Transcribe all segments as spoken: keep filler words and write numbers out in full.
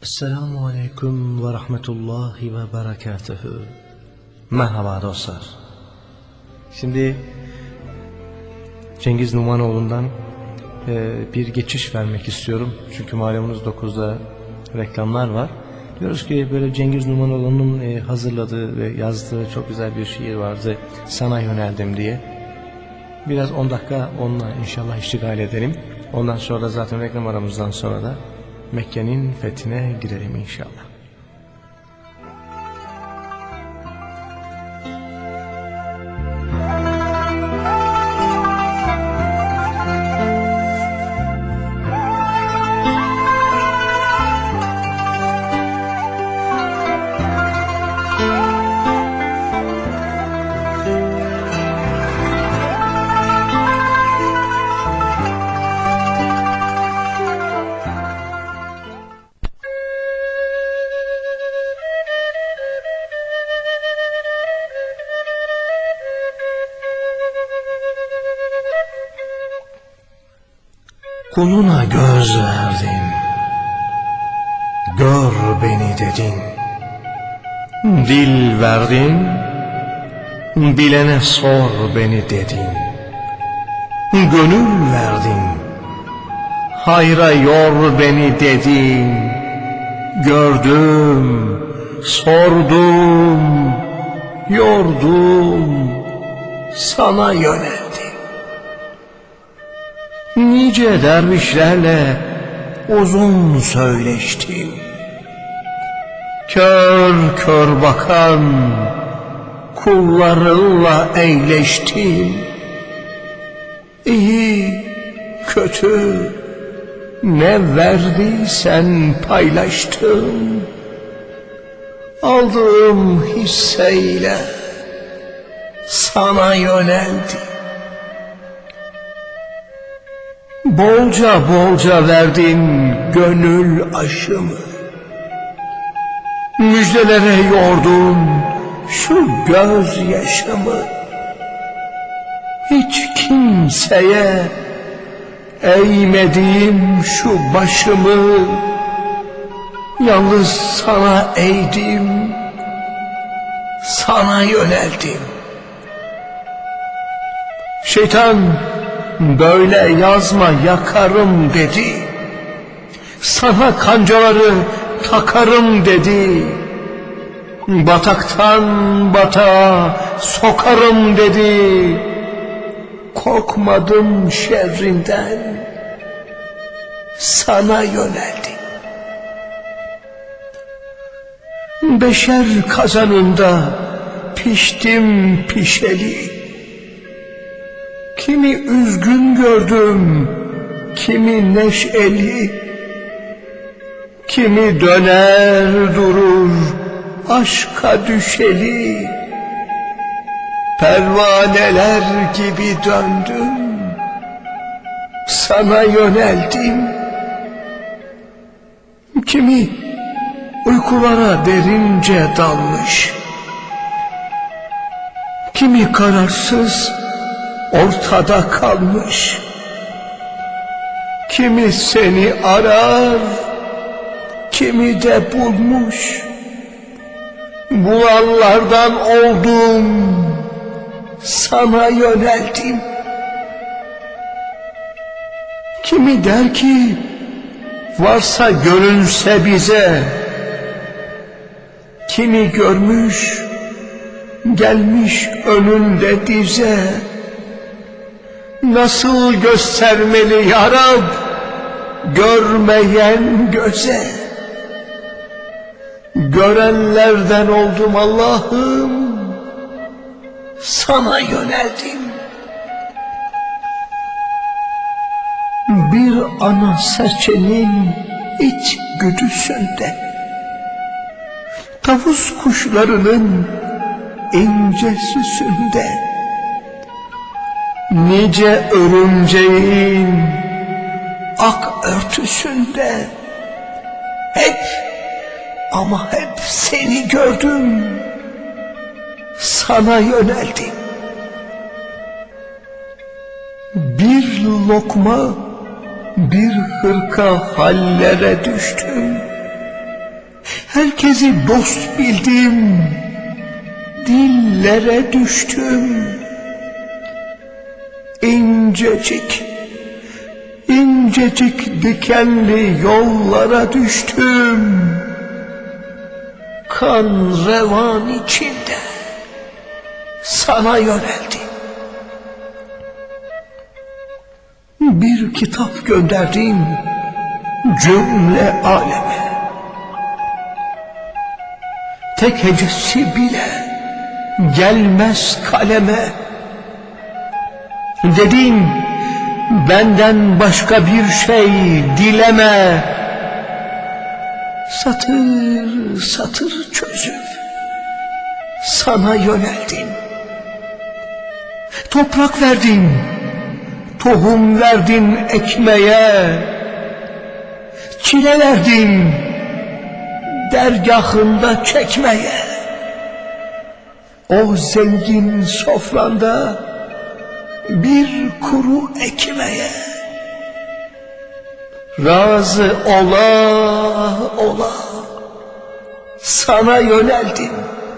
Esselamu Aleyküm ve Rahmetullahi ve Berekatuhu. Merhaba dostlar. Şimdi Cengiz Numanoğlu'ndan e, bir geçiş vermek istiyorum. Çünkü malumunuz dokuzda reklamlar var. Diyoruz ki böyle Cengiz Numanoğlu'nun e, hazırladığı ve yazdığı çok güzel bir şiir vardı. Sana yöneldim diye. Biraz on dakika onunla inşallah iştigal edelim. Ondan sonra da zaten reklam aramızdan sonra da Mekke'nin fethine girelim inşallah. Kuluna göz verdin, gör beni dedin. Dil verdin, bilene sor beni dedin. Gönül verdin, hayra yor beni dedin. Gördüm, sordum, yordum, sana yöneldim. Nice dervişlerle uzun söyleştim. Kör kör bakan kullarınla eğleştim. İyi, kötü, ne verdiysen paylaştım. Aldığım hisseyle sana yöneldim. Bolca bolca verdin gönül aşımı. Müjdelere yordun şu gözyaşımı. Hiç kimseye eğmediğim şu başımı yalnız sana eğdim, sana yöneldim. Şeytan böyle yazma yakarım dedi. Sana kancaları takarım dedi. Bataktan batağa sokarım dedi. Korkmadım şerrinden, sana yöneldim. Beşer kazanında piştim pişeli. Kimi üzgün gördüm, kimi neşeli. Kimi döner durur, aşka düşeli. Pervaneler gibi döndüm, sana yöneldim. Kimi uykulara derince dalmış. Kimi kararsız, ortada kalmış. Kimi seni arar, kimi de bulmuş. Bulanlardan oldum, sana yöneldim. Kimi der ki varsa görünse bize. Kimi görmüş, gelmiş önünde dize. Nasıl göstermeli ya Rab görmeyen göze? Görenlerden oldum Allah'ım, sana yöneldim. Bir ana serçenin iç güdüsünde, tavus kuşlarının ince süsünde, nice örümceğin ak örtüsünde hep ama hep seni gördüm, sana yöneldim. Bir lokma bir hırka hallere düştüm. Herkesi dost bildim, dillere düştüm. İncecik, incecik dikenli yollara düştüm. Kan revan içinde sana yöneldim. Bir kitap gönderdim cümle aleme. Tek hecesi bile gelmez kaleme. Dedim benden başka bir şey dileme. Satır satır çözüp sana yöneldim. Toprak verdin, tohum verdin ekmeğe. Çile verdin dergahında çekmeye. O zengin sofranda bir kuru ekmeğe. Razı ola ola sana yöneldim.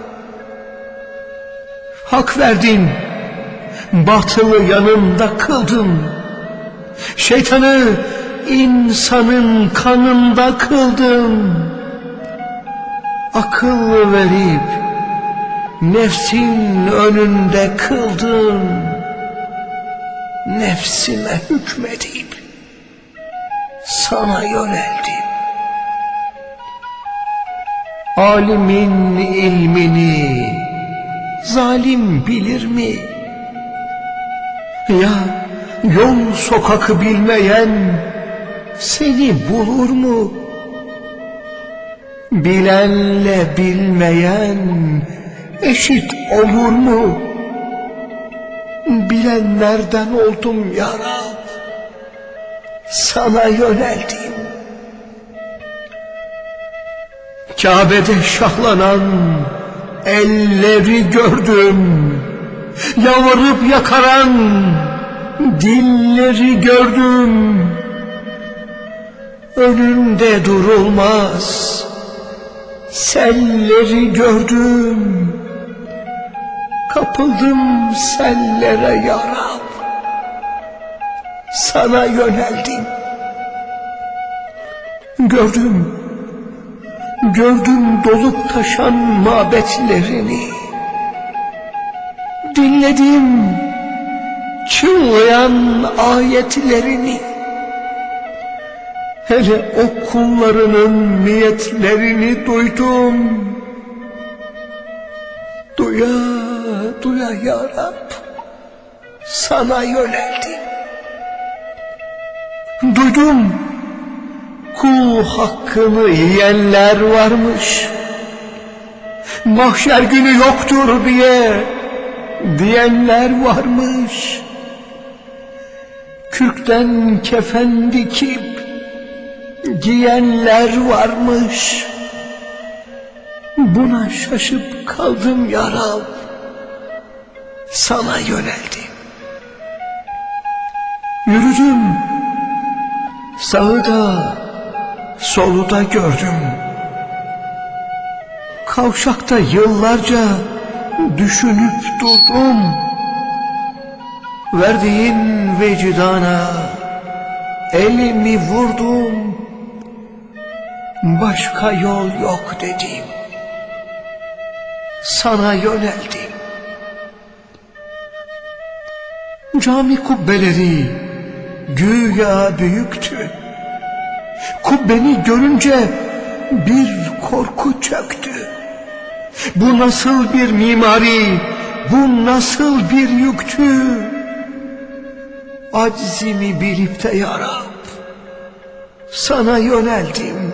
Hak verdin, batılı yanımda kıldın. Şeytanı insanın kanında kıldın. Akıl verip nefsin önünde kıldın. Nefsime hükmedip sana yöneldim. Alimin ilmini zalim bilir mi? Ya yol sokakı bilmeyen seni bulur mu? Bilenle bilmeyen eşit olur mu? Bilenlerden oldum ya Rab, sana yöneldim. Kabe'de şahlanan elleri gördüm. Yalvarıp yakaran dilleri gördüm. Önünde durulmaz selleri gördüm. Kapıldım sellere ya Rab, sana yöneldim. Gördüm, gördüm dolup taşan mabetlerini. Dinledim çınlayan ayetlerini. Hele o kullarının niyetlerini duydum. Duya duya ya Rab, sana yöneldim. Duydum kul hakkını yiyenler varmış. Mahşer günü yoktur diye diyenler varmış. Kürkten kefen dikip giyenler varmış. Buna şaşıp kaldım ya Rab, sana yöneldim. Yürüdüm, sağı da solu da gördüm. Kavşakta yıllarca düşünüp durdum. Verdiğin vicdana elimi vurdum. Başka yol yok dedim, sana yöneldim. Cami kubbeleri güya büyüktü. Kubbeni görünce bir korku çöktü. Bu nasıl bir mimari, bu nasıl bir yüktü? Aczimi bilip de ya Rab, sana yöneldim.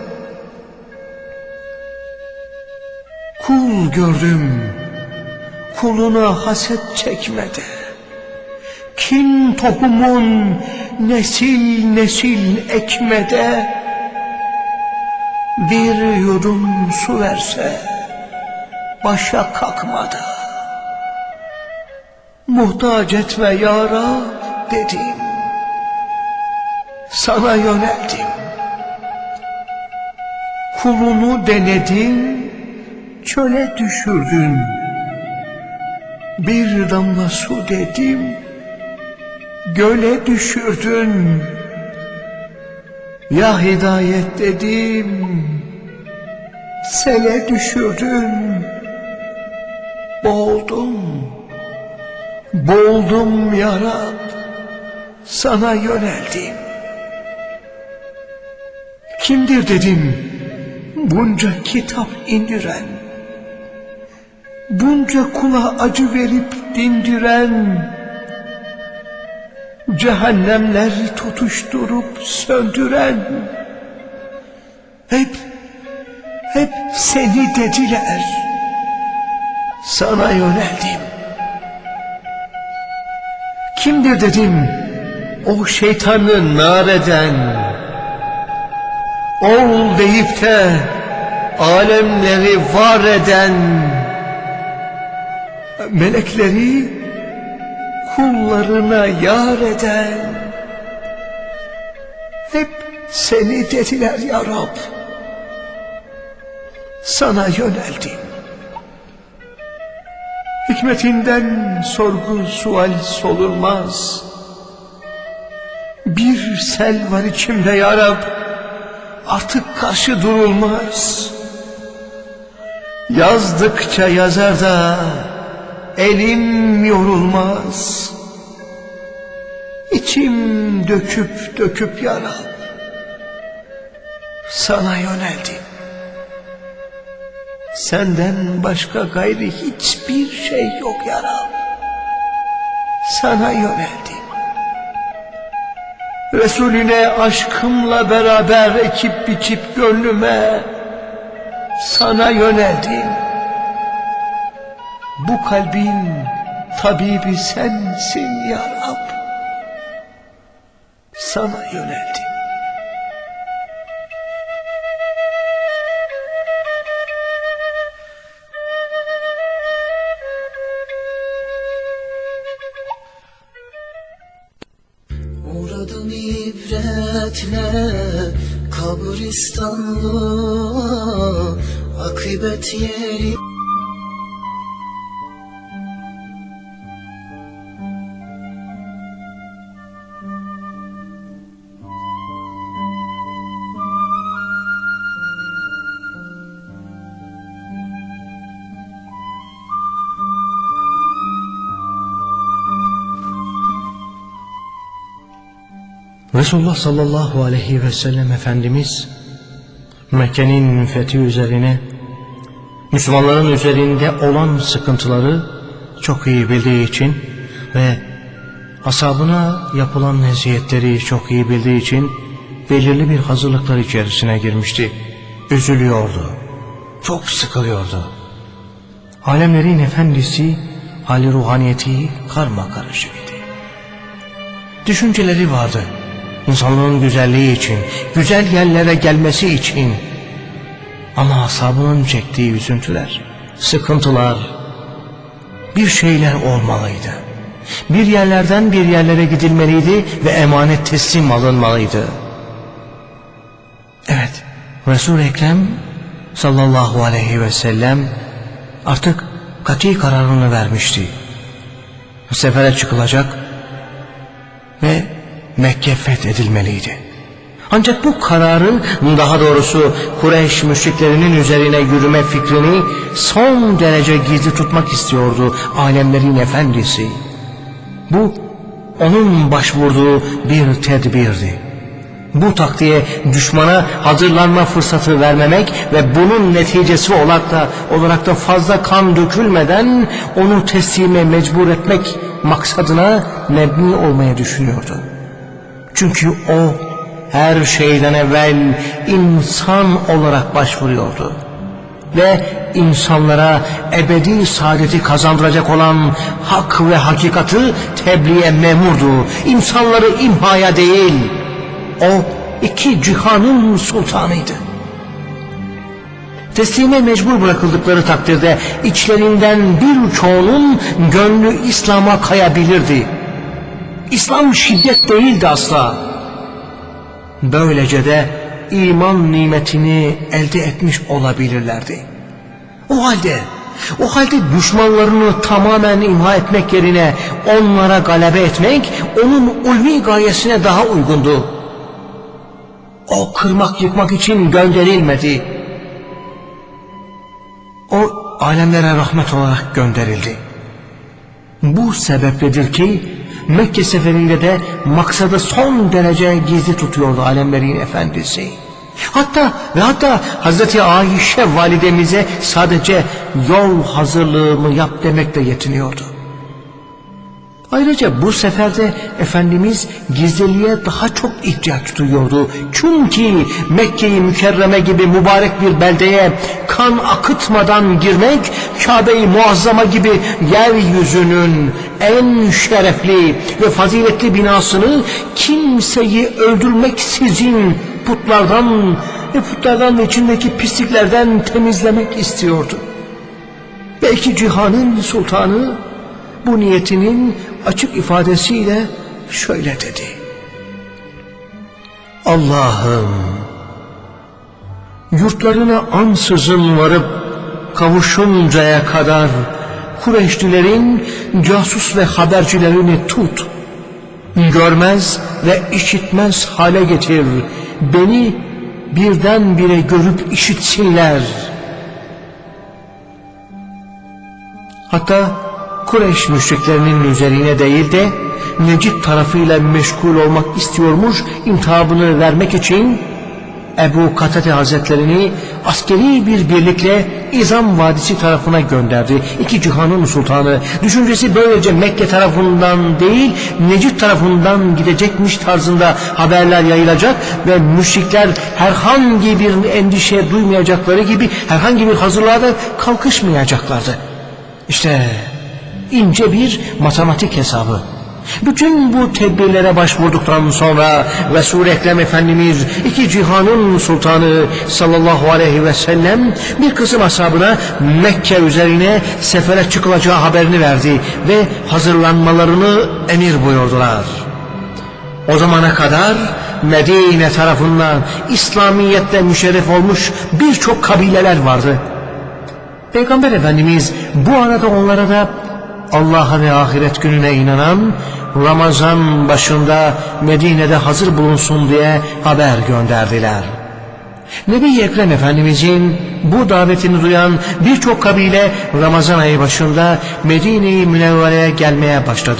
Kul gördüm, kuluna haset çekmede. Kin tohumun nesil nesil ekmede. Bir yudum su verse başa kalkmadı. Muhtaç etme ya Rab dedim, sana yöneldim. kulunu denedin, çöle düşürdün. Bir damla su dedim, göle düşürdün. Ya hidayet dedim, sele düşürdün. Boğuldum, boğuldum ya Rab, sana yöneldim. Kimdir dedim, bunca kitap indiren, bunca kula acı verip dindiren, cehennemler tutuşturup söndüren, hep, hep seni dediler, sana yöneldim. Kimdir dedim, o şeytanı nar eden, ol deyip de alemleri var eden, melekleri kullarına yar eden, hep seni dediler ya Rab, sana yöneldim. Hikmetinden sorgu sual solunmaz, bir sel var içimde ya Rab, artık karşı durulmaz. Yazdıkça yazar da elim yorulmaz. İçim döküp döküp ya Rab, sana yöneldim. Senden başka gayri hiçbir şey yok ya Rab, sana yöneldim. Resulüne aşkımla beraber ekip biçip gönlüme sana yöneldim. Bu kalbin tabibi sensin ya Rab, sana yöneldim. Uğradım ibretle kabristanlığa, akıbet yeri. Resulullah sallallahu aleyhi ve sellem Efendimiz Mekke'nin fethi üzerine Müslümanların üzerinde olan sıkıntıları çok iyi bildiği için ve ashabına yapılan eziyetleri çok iyi bildiği için belirli bir hazırlıklar içerisine girmişti. Üzülüyordu, çok sıkılıyordu. Alemlerin efendisi hali ruhaniyeti karmakarışıktı. Düşünceleri vardı. İnsanlığın güzelliği için, güzel yerlere gelmesi için. Ama ashabının çektiği üzüntüler, sıkıntılar, bir şeyler olmalıydı. Bir yerlerden bir yerlere gidilmeliydi ve emanet teslim alınmalıydı. Evet, Resul-i Ekrem sallallahu aleyhi ve sellem artık kati kararını vermişti. Sefere çıkılacak ve Mekke fethedilmeliydi. Ancak bu kararı, daha doğrusu Kureyş müşriklerinin üzerine yürüme fikrini son derece gizli tutmak istiyordu alemlerin efendisi. Bu onun başvurduğu bir tedbirdi. Bu taktiğe düşmana hazırlanma fırsatı vermemek ve bunun neticesi olarak da, olarak da fazla kan dökülmeden onu teslime mecbur etmek maksadına mebni olmaya düşünüyordu. Çünkü o her şeyden evvel insan olarak başvuruyordu. Ve insanlara ebedi saadeti kazandıracak olan hak ve hakikati tebliğe memurdu. İnsanları imhaya değil, o iki cihanın sultanıydı. Teslime mecbur bırakıldıkları takdirde içlerinden birçoğunun gönlü İslam'a kayabilirdi. İslam şiddet değildi asla. Böylece de iman nimetini elde etmiş olabilirlerdi. O halde, o halde düşmanlarını tamamen imha etmek yerine onlara galebe etmek onun ulvi gayesine daha uygundu. O kırmak yıkmak için gönderilmedi. O alemlere rahmet olarak gönderildi. Bu sebepledir ki Mekke seferinde de maksadı son derece gizli tutuyordu alemlerin efendisi. Hatta ve hatta Hazreti Ayşe validemize sadece yol hazırlığımı yap demekle yetiniyordu. Ayrıca bu seferde Efendimiz gizliliğe daha çok ihtiyaç duyuyordu. Çünkü Mekke-i Mükerreme gibi mübarek bir beldeye kan akıtmadan girmek, Kabe-i Muazzama gibi yeryüzünün en şerefli ve faziletli binasını kimseyi öldürmeksizin putlardan ve putlardan ve içindeki pisliklerden temizlemek istiyordu. Belki cihanın sultanı bu niyetinin açık ifadesiyle şöyle dedi: Allah'ım, yurtlarına ansızın varıp kavuşuncaya kadar Kureyşlilerin casus ve habercilerini tut, görmez ve işitmez hale getir, beni birdenbire görüp işitsinler. Hatta Kureyş müşriklerinin üzerine değil de Necid tarafıyla meşgul olmak istiyormuş, intihabını vermek için Ebu Katade Hazretlerini askeri bir birlikle İzam Vadisi tarafına gönderdi. İki cihanın sultanı. Düşüncesi böylece Mekke tarafından değil Necid tarafından gidecekmiş tarzında haberler yayılacak ve müşrikler herhangi bir endişe duymayacakları gibi herhangi bir hazırlığa da kalkışmayacaklardı. İşte ince bir matematik hesabı. Bütün bu tedbirlere başvurduktan sonra Resul-i Ekrem Efendimiz iki cihanın sultanı sallallahu aleyhi ve sellem bir kısım ashabına Mekke üzerine sefere çıkılacağı haberini verdi ve hazırlanmalarını emir buyurdular. O zamana kadar Medine tarafından İslamiyetle müşerref olmuş birçok kabileler vardı. Peygamber Efendimiz bu arada onlara da Allah'a ve ahiret gününe inanan, Ramazan başında Medine'de hazır bulunsun diye haber gönderdiler. Nebi-i Ekrem Efendimizin bu davetini duyan birçok kabile Ramazan ayı başında Medine-i Münevvere'ye gelmeye başladı.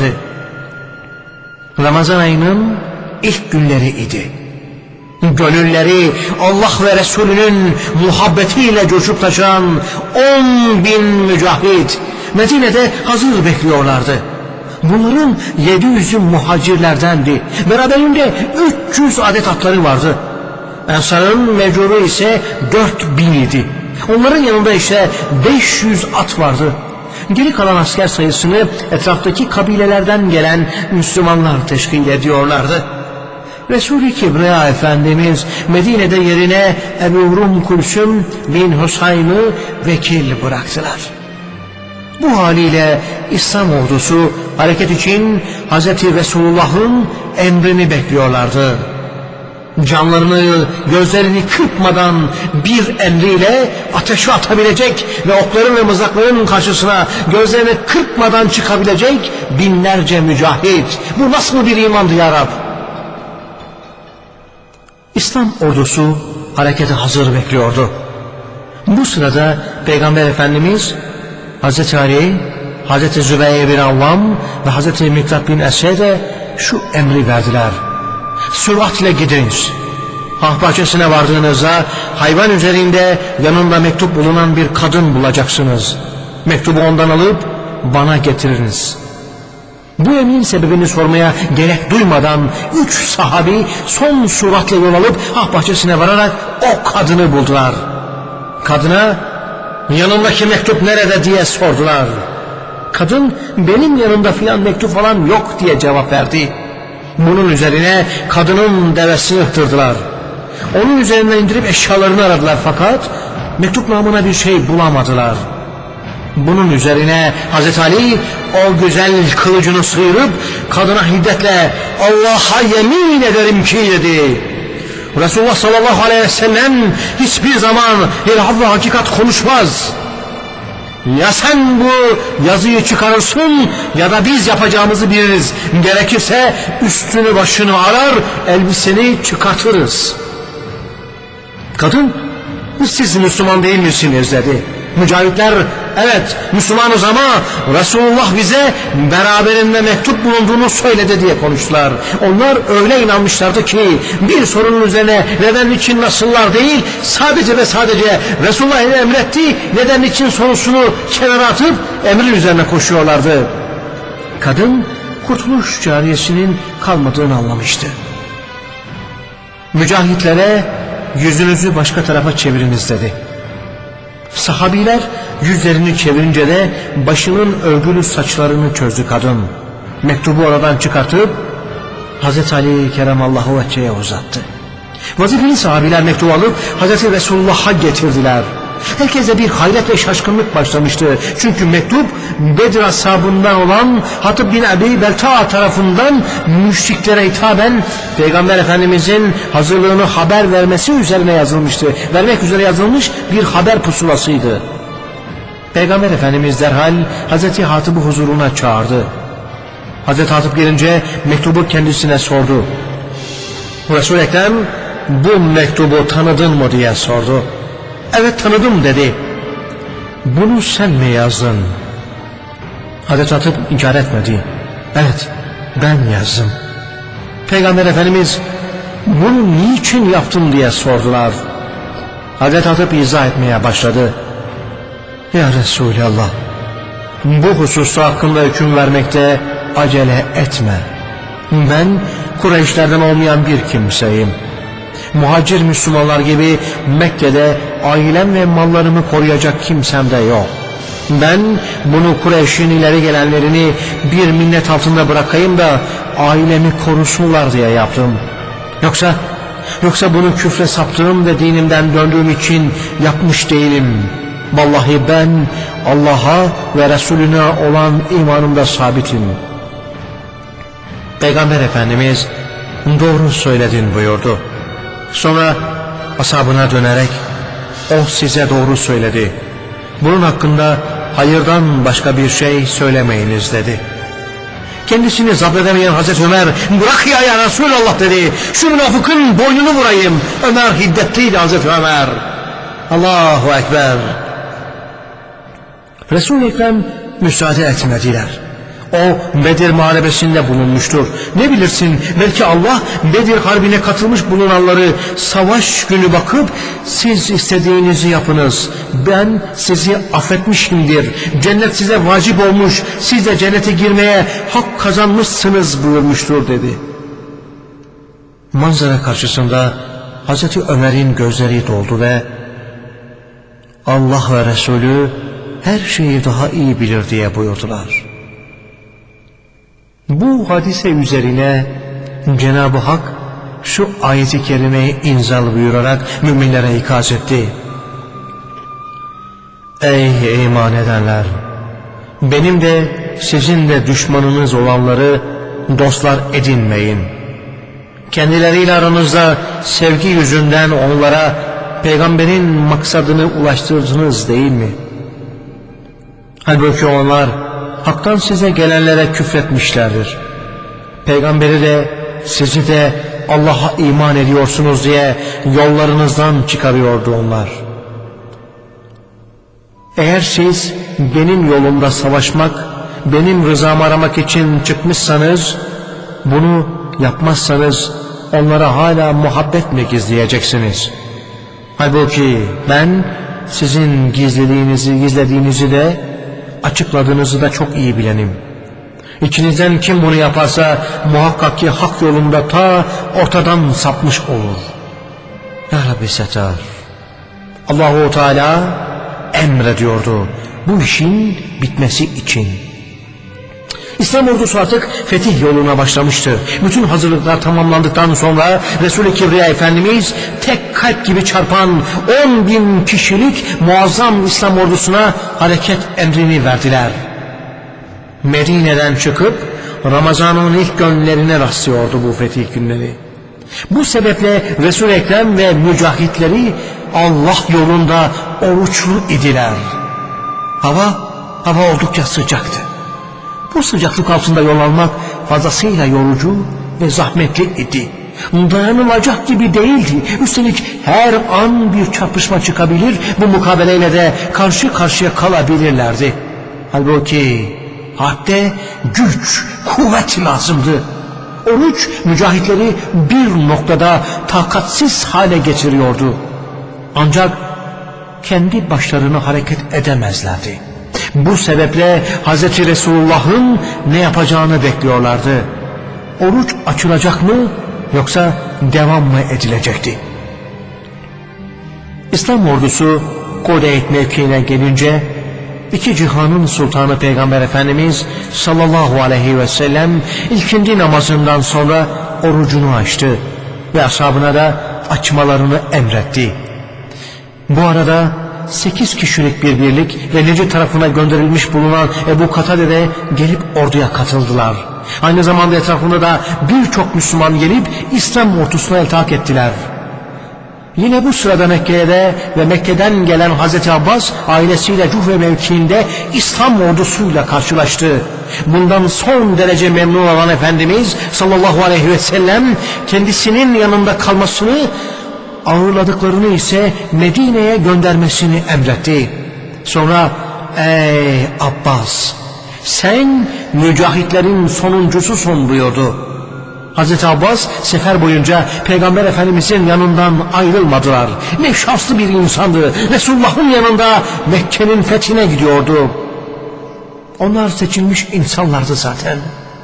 Ramazan ayının ilk günleri idi. Gönülleri Allah ve Resulünün muhabbetiyle coşup taşan on bin mücahit Medine'de hazır bekliyorlardı. Bunların yedi yüzü muhacirlerdendi. Beraberinde üç yüz adet atları vardı. Ensar'ın mecuru ise dört bin idi. Onların yanında ise beş yüz at vardı. Geri kalan asker sayısını etraftaki kabilelerden gelen Müslümanlar teşkil ediyorlardı. Resul-i Kibriya Efendimiz Medine'de yerine Ebu Rum Kulsüm bin Husayn'ı vekil bıraktılar. Bu haliyle İslam ordusu hareket için Hazreti Resulullah'ın emrini bekliyorlardı. Canlarını, gözlerini kırpmadan bir emriyle ateşe atabilecek ve okların ve mızrakların karşısına gözlerini kırpmadan çıkabilecek binlerce mücahit. Bu nasıl bir imandı ya Rab? İslam ordusu harekete hazır bekliyordu. Bu sırada Peygamber Efendimiz Hazreti Ali, Hazreti Zübeyir bin Avvam ve Hazreti Miktat bin Esed'e şu emri verdiler: süratle gidiniz. Hah bahçesine vardığınızda hayvan üzerinde yanında mektup bulunan bir kadın bulacaksınız. Mektubu ondan alıp bana getiriniz. Bu emrin sebebini sormaya gerek duymadan üç sahabi son süratle yol alıp hah bahçesine vararak o kadını buldular. Kadına yanındaki mektup nerede diye sordular. Kadın benim yanımda filan mektup falan yok diye cevap verdi. Bunun üzerine kadının devesini ıhtırdılar. Onun üzerinden indirip eşyalarını aradılar fakat mektup namına bir şey bulamadılar. Bunun üzerine Hazreti Ali o güzel kılıcını sıyırıp kadına hiddetle Allah'a yemin ederim ki dedi, Resulullah sallallahu aleyhi ve sellem hiçbir zaman ilah ve hakikat konuşmaz. Ya sen bu yazıyı çıkarırsın ya da biz yapacağımızı biliriz. Gerekirse üstünü başını arar, elbiseni çıkartırız. Kadın, siz Müslüman değil misiniz dedi. Mücahitler, evet Müslümanız ama Resulullah bize beraberinde mektup bulunduğunu söyledi diye konuştular. Onlar öyle inanmışlardı ki bir sorunun üzerine neden için nasıllar değil, sadece ve sadece Resulullah emretti, neden için sorusunu kenara atıp emrin üzerine koşuyorlardı. Kadın kurtuluş cariyesinin kalmadığını anlamıştı. Mücahitlere yüzünüzü başka tarafa çeviriniz dedi. Sahabiler yüzlerini çevirince de başının örgülü saçlarını çözdü kadın. Mektubu oradan çıkartıp Hazreti Ali Keremallahu Vecce'ye uzattı. Vazifeli sahabiler mektubu alıp Hazreti Resulullah'a getirdiler. Herkese bir hayret ve şaşkınlık başlamıştı. Çünkü mektup Bedir ashabından olan Hatib bin Abi Belta tarafından müşriklere hitaben Peygamber Efendimizin hazırlığını haber vermesi üzerine yazılmıştı. Vermek üzere yazılmış bir haber pusulasıydı. Peygamber Efendimiz derhal Hazreti Hatib'i huzuruna çağırdı. Hazreti Hatib gelince mektubu kendisine sordu. Resul-i Ekrem bu mektubu tanıdın mı diye sordu. Evet tanıdım dedi. Bunu sen mi yazdın? Hazreti Hatib inkar etmedi. Evet ben yazdım. Peygamber Efendimiz bunu niçin yaptın diye sordular. Hazreti Hatib izah etmeye başladı. Ya Resulallah, bu hususta hakkında hüküm vermekte acele etme. Ben Kureyşlerden olmayan bir kimseyim. Muhacir Müslümanlar gibi Mekke'de ailem ve mallarımı koruyacak kimsem de yok. Ben bunu Kureyş'in ileri gelenlerini bir minnet altında bırakayım da ailemi korusunlar diye yaptım. Yoksa yoksa bunu küfre saptığım ve dinimden döndüğüm için yapmış değilim. Vallahi ben Allah'a ve Resulüne olan imanımda sabitim. Peygamber Efendimiz doğru söyledin buyurdu. Sonra ashabına dönerek o size doğru söyledi. Bunun hakkında hayırdan başka bir şey söylemeyiniz dedi. Kendisini zabredemeyen Hazreti Ömer bırak ya ya Resulallah dedi. Şu münafıkın boynunu vurayım. Ömer hiddetliydi Hazreti Ömer. Allahu Ekber. Resul-i Ekrem müsaade etmediler. O Bedir muharebesinde bulunmuştur. Ne bilirsin belki Allah Bedir harbine katılmış bulunanları savaş günü bakıp siz istediğinizi yapınız. Ben sizi affetmişimdir. Cennet size vacip olmuş. Siz de cennete girmeye hak kazanmışsınız buyurmuştur dedi. Manzara karşısında Hazreti Ömer'in gözleri doldu ve Allah ve Resulü her şeyi daha iyi bilir diye buyurdular. Bu hadise üzerine Cenab-ı Hak şu ayeti kerimeyi inzal buyurarak müminlere ikaz etti. Ey iman edenler! Benim de sizin de düşmanınız olanları dostlar edinmeyin. Kendileriyle aranızda sevgi yüzünden onlara peygamberin maksadını ulaştırdınız değil mi? Halbuki onlar haktan size gelenlere küfretmişlerdir. Peygamberi de sizi de Allah'a iman ediyorsunuz diye yollarınızdan çıkarıyordu onlar. Eğer siz benim yolumda savaşmak, benim rızamı aramak için çıkmışsanız, bunu yapmazsanız onlara hala muhabbet mi gizleyeceksiniz? Halbuki ben sizin gizlediğinizi gizlediğinizi de açıkladığınızı da çok iyi bilenim. İçinizden kim bunu yaparsa muhakkak ki hak yolunda ta ortadan sapmış olur. Ya Rabbi setar. Allahu Teala emrediyordu bu işin bitmesi için. İslam ordusu artık fetih yoluna başlamıştı. Bütün hazırlıklar tamamlandıktan sonra Resul-i Kibriya Efendimiz tek kalp gibi çarpan on bin kişilik muazzam İslam ordusuna hareket emrini verdiler. Medine'den çıkıp Ramazan'ın ilk günlerine rastlıyordu bu fetih günleri. Bu sebeple Resul-i Ekrem ve mücahitleri Allah yolunda oruçlu idiler. Hava, hava oldukça sıcaktı. Bu sıcaklık altında yol almak fazlasıyla yorucu ve zahmetli idi. Dayanılacak gibi değildi. Üstelik her an bir çarpışma çıkabilir, bu mukabeleyle de karşı karşıya kalabilirlerdi. Halbuki harpte güç, kuvvet lazımdı. Oruç mücahitleri bir noktada takatsiz hale getiriyordu. Ancak kendi başlarına hareket edemezlerdi. Bu sebeple Hazreti Resulullah'ın ne yapacağını bekliyorlardı. Oruç açılacak mı yoksa devam mı edilecekti? İslam ordusu Kudeyt mevkiine gelince iki cihanın sultanı Peygamber Efendimiz sallallahu aleyhi ve sellem ilkindi namazından sonra orucunu açtı ve ashabına da açmalarını emretti. Bu arada sekiz kişilik bir birlik ve Necid tarafına gönderilmiş bulunan Ebu Katade de gelip orduya katıldılar. Aynı zamanda etrafında da birçok Müslüman gelip İslam ordusuna iltihak ettiler. Yine bu sırada Mekke'de ve Mekke'den gelen Hazreti Abbas ailesiyle Cuhve mevkiinde İslam ordusuyla karşılaştı. Bundan son derece memnun olan Efendimiz sallallahu aleyhi ve sellem kendisinin yanında kalmasını, ağırladıklarını ise Medine'ye göndermesini emretti. Sonra ey Abbas, sen mücahitlerin sonuncususun buyurdu. Hazreti Abbas sefer boyunca Peygamber Efendimizin yanından ayrılmadılar. Ne şanslı bir insandı. Resulullah'ın yanında Mekke'nin fethine gidiyordu. Onlar seçilmiş insanlardı zaten.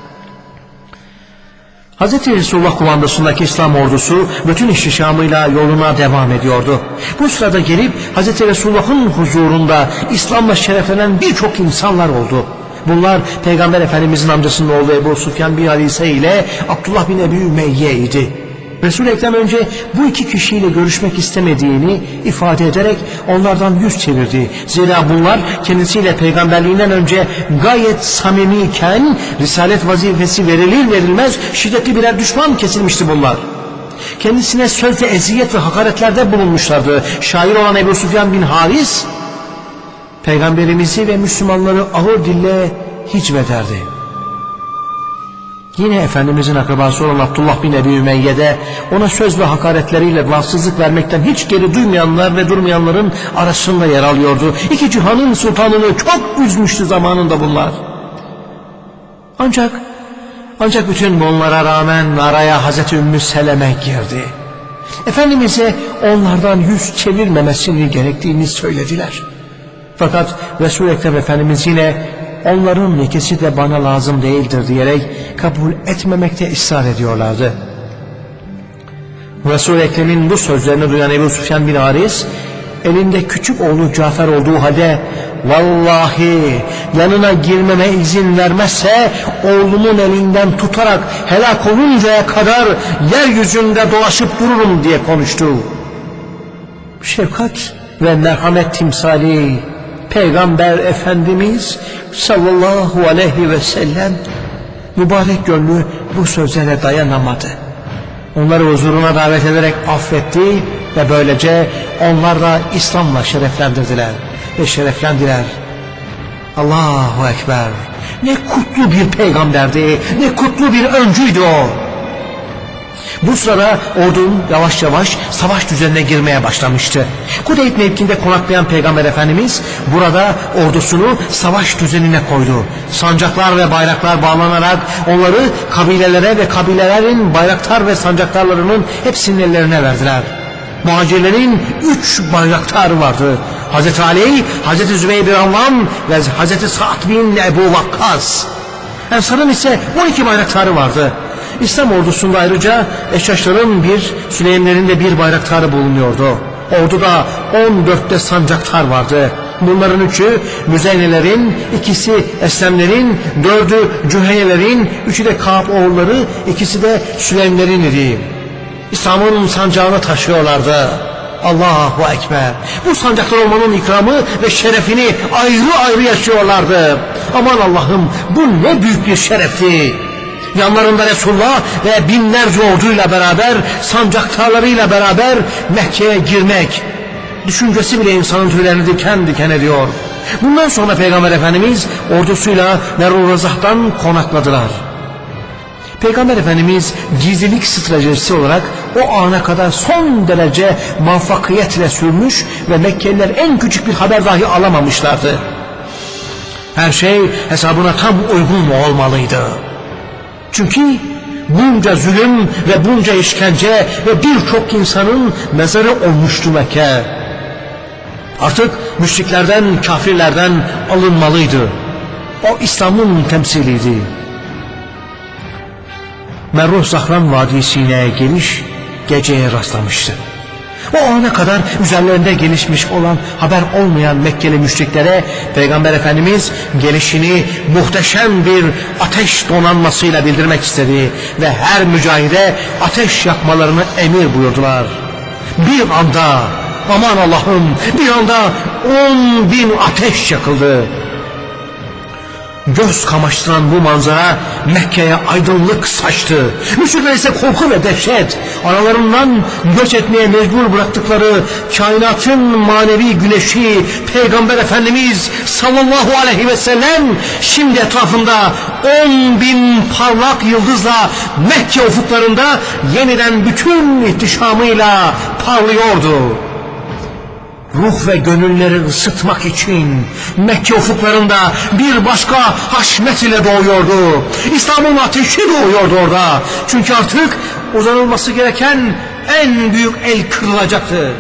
Hazreti Resulullah kumandasındaki İslam ordusu bütün ihtişamıyla yoluna devam ediyordu. Bu sırada gelip Hazreti Resulullah'ın huzurunda İslam'la şereflenen birçok insanlar oldu. Bunlar Peygamber Efendimizin amcasının oğlu Ebu Süfyan bin Halise ile Abdullah bin Ebi Ümeyye idi. Resul-i Ekrem önce bu iki kişiyle görüşmek istemediğini ifade ederek onlardan yüz çevirdi. Zira bunlar kendisiyle peygamberliğinden önce gayet samimiyken risalet vazifesi verilir verilmez şiddetli birer düşman kesilmişti bunlar. Kendisine sözle eziyet ve hakaretlerde bulunmuşlardı. Şair olan Ebu Süfyan bin Haris Peygamberimizi ve Müslümanları ağır dille hicvederdi. Yine Efendimizin akrabası olan Abdullah bin Ebi Ümeyye de ona söz ve hakaretleriyle rahatsızlık vermekten hiç geri duymayanlar ve durmayanların arasında yer alıyordu. İki cihanın sultanını çok üzmüştü zamanında bunlar. Ancak ancak bütün bunlara rağmen araya Hazreti Ümmü Seleme girdi. Efendimiz'e onlardan yüz çevirmemesini gerektiğini söylediler. Fakat Resul-i Ekrem Efendimiz yine onların ikisi de bana lazım değildir diyerek kabul etmemekte ısrar ediyorlardı. Resul-i Ekrem'in bu sözlerini duyan Ebu Süfyan bin Haris elinde küçük oğlu Cafer olduğu halde vallahi yanına girmeme izin vermezse oğlumun elinden tutarak helak oluncaya kadar yeryüzünde dolaşıp dururum diye konuştu. Şefkat ve merhamet timsali Peygamber Efendimiz sallallahu aleyhi ve sellem mübarek gönlü bu sözlere dayanamadı. Onları huzuruna davet ederek affetti ve böylece onlar da İslam'la şereflendirdiler ve şereflendiler. Allahu Ekber! Ne kutlu bir peygamberdi, ne kutlu bir öncüydü o. Bu sırada ordunun yavaş yavaş savaş düzenine girmeye başlamıştı. Kudeyt mevkinde konaklayan Peygamber Efendimiz burada ordusunu savaş düzenine koydu. Sancaklar ve bayraklar bağlanarak onları kabilelere ve kabilelerin bayraktar ve sancaktarlarının hepsinin ellerine verdiler. Muhacirlerin üç bayraktarı vardı. Hazreti Ali, Hazreti Zübeyir bin Avvam ve Hazreti Sa'd bin Ebu Vakkas. Ensar'ın ise on iki bayraktarı vardı. İslam ordusunda ayrıca Eşşaşların bir, Süleymlerin de bir bayraktarı bulunuyordu. Orduda on dörtte sancaktar vardı. Bunların üçü Müzeynelerin, ikisi Eslemlerin, dördü Cüheyelerin, üçü de Kâb oğulları, ikisi de Süleymlerin idi. İslam'ın sancağını taşıyorlardı. Allahu Ekber! Bu sancaklar olmanın ikramı ve şerefini ayrı ayrı yaşıyorlardı. Aman Allah'ım, bu ne büyük bir şerefti! yanlarında Resulullah ve binlerce orduyla beraber, sancaktarlarıyla beraber Mekke'ye girmek düşüncesi bile insanın tüylerini diken diken ediyor. Bundan sonra Peygamber Efendimiz ordusuyla Merur-Razah'tan konakladılar. Peygamber Efendimiz gizlilik stratejisi olarak o ana kadar son derece muvaffakiyetle sürmüş ve Mekkeliler en küçük bir haber dahi alamamışlardı. Her şey hesabına tam uygun olmalıydı. Çünkü bunca zulüm ve bunca işkence ve birçok insanın mezarı olmuştu Mekke. Artık müşriklerden, kafirlerden alınmalıydı. O İslam'ın temsiliydi. Merruh Zahran Vadisi'ne geliş geceye rastlamıştı. O ana kadar üzerlerinde gelişmiş olan haber olmayan Mekkeli müşriklere Peygamber Efendimiz gelişini muhteşem bir ateş donanmasıyla bildirmek istedi ve her mücahide ateş yakmalarını emir buyurdular. Bir anda, aman Allah'ım, bir anda on bin ateş yakıldı. Göz kamaştıran bu manzara Mekke'ye aydınlık saçtı. Müşrikler ise korku ve dehşet, aralarından göç etmeye mecbur bıraktıkları kainatın manevi güneşi Peygamber Efendimiz sallallahu aleyhi ve sellem şimdi etrafında on bin parlak yıldızla Mekke ufuklarında yeniden bütün ihtişamıyla parlıyordu. Ruh ve gönülleri ısıtmak için Mekke ufuklarında bir başka haşmet ile doğuyordu. İslam'ın ateşi doğuyordu orada. Çünkü artık uzanılması gereken en büyük el kırılacaktı.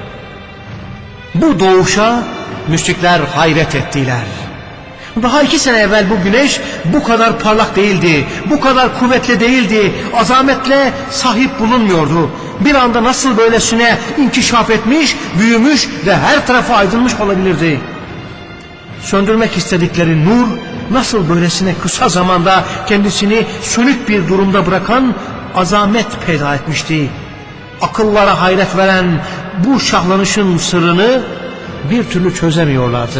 Bu doğuşa müşrikler hayret ettiler. Daha iki sene evvel bu güneş bu kadar parlak değildi, bu kadar kuvvetli değildi, azametle sahip bulunmuyordu. Bir anda nasıl böylesine inkişaf etmiş, büyümüş ve her tarafı aydınmış olabilirdi? Söndürmek istedikleri nur nasıl böylesine kısa zamanda kendisini sönük bir durumda bırakan azamet peyda etmişti? Akıllara hayret veren bu şahlanışın sırrını bir türlü çözemiyorlardı.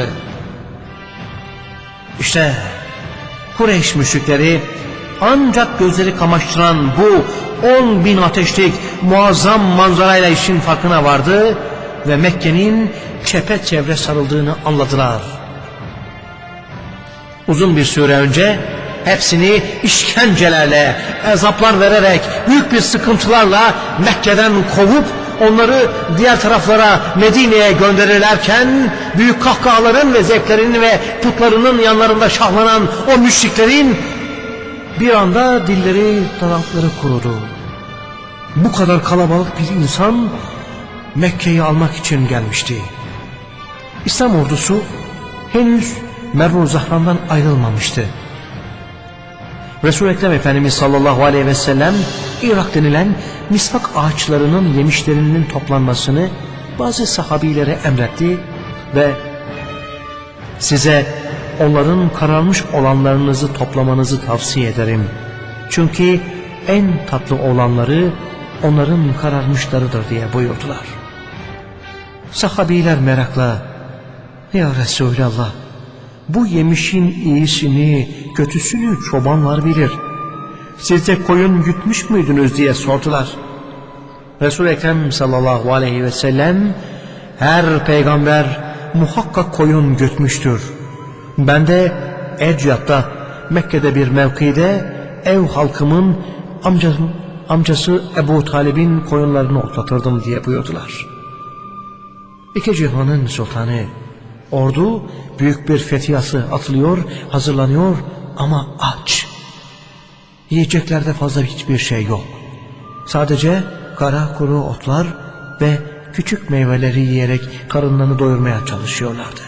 İşte Kureyş müşrikleri ancak gözleri kamaştıran bu on bin ateşlik muazzam manzarayla işin farkına vardı ve Mekke'nin çepeçevre sarıldığını anladılar. Uzun bir süre önce hepsini işkencelerle, azaplar vererek, büyük bir sıkıntılarla Mekke'den kovup onları diğer taraflara Medine'ye gönderirlerken büyük kahkahaların ve zevklerinin ve putlarının yanlarında şahlanan o müşriklerin bir anda dilleri, dudakları kurudu. Bu kadar kalabalık bir insan Mekke'yi almak için gelmişti. İslam ordusu henüz Merru Zahran'dan ayrılmamıştı. Resul-i Ekrem Efendimiz sallallahu aleyhi ve sellem Irak denilen misvak ağaçlarının yemişlerinin toplanmasını bazı sahabilere emretti ve size onların kararmış olanlarınızı toplamanızı tavsiye ederim. Çünkü en tatlı olanları onların kararmışlarıdır diye buyurdular. Sahabiler merakla, ya Resulallah, bu yemişin iyisini, kötüsünü çobanlar bilir. Siz de koyun gütmüş müydünüz diye sordular. Resul-i Ekrem sallallahu aleyhi ve sellem, her peygamber muhakkak koyun gütmüştür. Ben de Ecyat'ta, Mekke'de bir mevkide ev halkımın amcasının, amcası Ebu Talib'in koyunlarını otlatırdım diye buyurdular. İki cihanın sultanı, ordu büyük bir fetihası atılıyor, hazırlanıyor ama aç. Yiyeceklerde fazla hiçbir şey yok. Sadece kara kuru otlar ve küçük meyveleri yiyerek karınlarını doyurmaya çalışıyorlardı.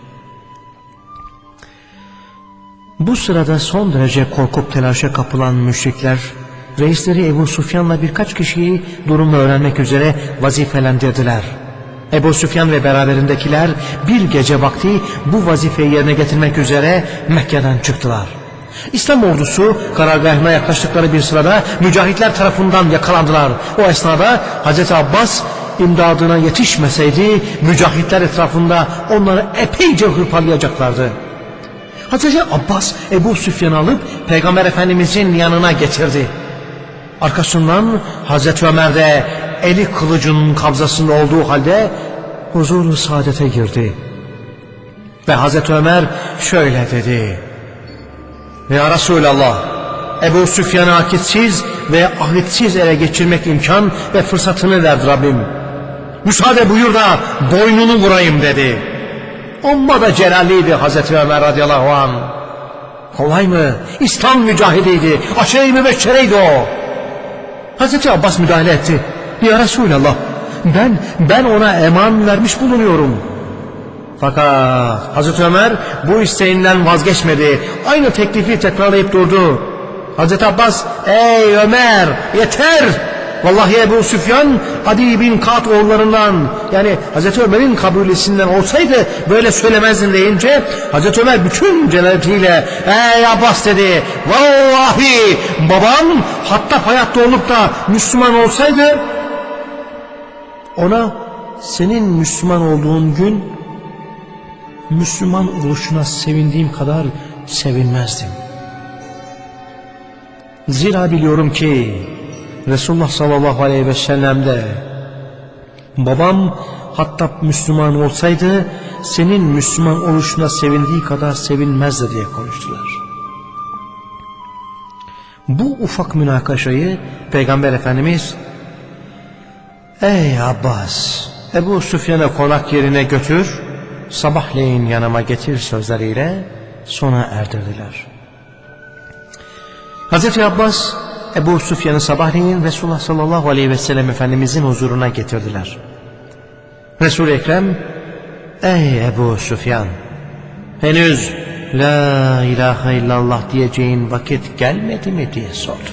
Bu sırada son derece korkup telaşa kapılan müşrikler, reisleri Ebu Süfyan'la birkaç kişiyi durumu öğrenmek üzere vazifelendirdiler. Ebu Süfyan ve beraberindekiler bir gece vakti bu vazifeyi yerine getirmek üzere Mekke'den çıktılar. İslam ordusu karargahına yaklaştıkları bir sırada mücahitler tarafından yakalandılar. O esnada Hazreti Abbas imdadına yetişmeseydi mücahitler etrafında onları epeyce hırpalayacaklardı. Hazreti Abbas Ebu Süfyan'ı alıp Peygamber Efendimizin yanına getirdi. Arkasından Hazreti Ömer de eli kılıcın kabzasında olduğu halde huzur-u saadete girdi. Ve Hazreti Ömer şöyle dedi: Ya Resulallah, Ebu Süfyan'ı akitsiz ve ahitsiz ele geçirmek imkan ve fırsatını verdi Rabbim. Müsaade buyur da boynunu vurayım dedi. Amma da celalliydi Hazreti Ömer radıyallahu anh. Kolay mı? İslam mücahidiydi. Aşere-i mübeşşereydi o. Hazreti Abbas müdahale etti. Ya Resulallah, ben ben ona eman vermiş bulunuyorum. Fakat Hazreti Ömer bu isteğinden vazgeçmedi. Aynı teklifi tekrarlayıp durdu. Hazreti Abbas, ey Ömer yeter! Vallahi Ebu Süfyan Adi bin Ka'b oğullarından, yani Hazreti Ömer'in kabilesinden olsaydı böyle söylemezdin deyince Hazreti Ömer bütün celaletiyle ey Abbas dedi, vallahi babam hatta hayatta olup da Müslüman olsaydı ona senin Müslüman olduğun gün Müslüman oluşuna sevindiğim kadar sevinmezdim. Zira biliyorum ki Resulullah sallallahu aleyhi ve sellem'de babam hatta Müslüman olsaydı senin Müslüman oluşuna sevindiği kadar sevinmezdi diye konuştular. Bu ufak münakaşayı Peygamber Efendimiz ey Abbas, Ebu Süfyan'ı konak yerine götür, sabahleyin yanıma getir sözleriyle sona erdirdiler. Hazreti Abbas Ebu Süfyan'ı sabahleyin Resulullah sallallahu aleyhi ve sellem Efendimizin huzuruna getirdiler. Resul-i Ekrem, ey Ebu Süfyan, henüz la ilahe illallah diyeceğin vakit gelmedi mi diye sordu.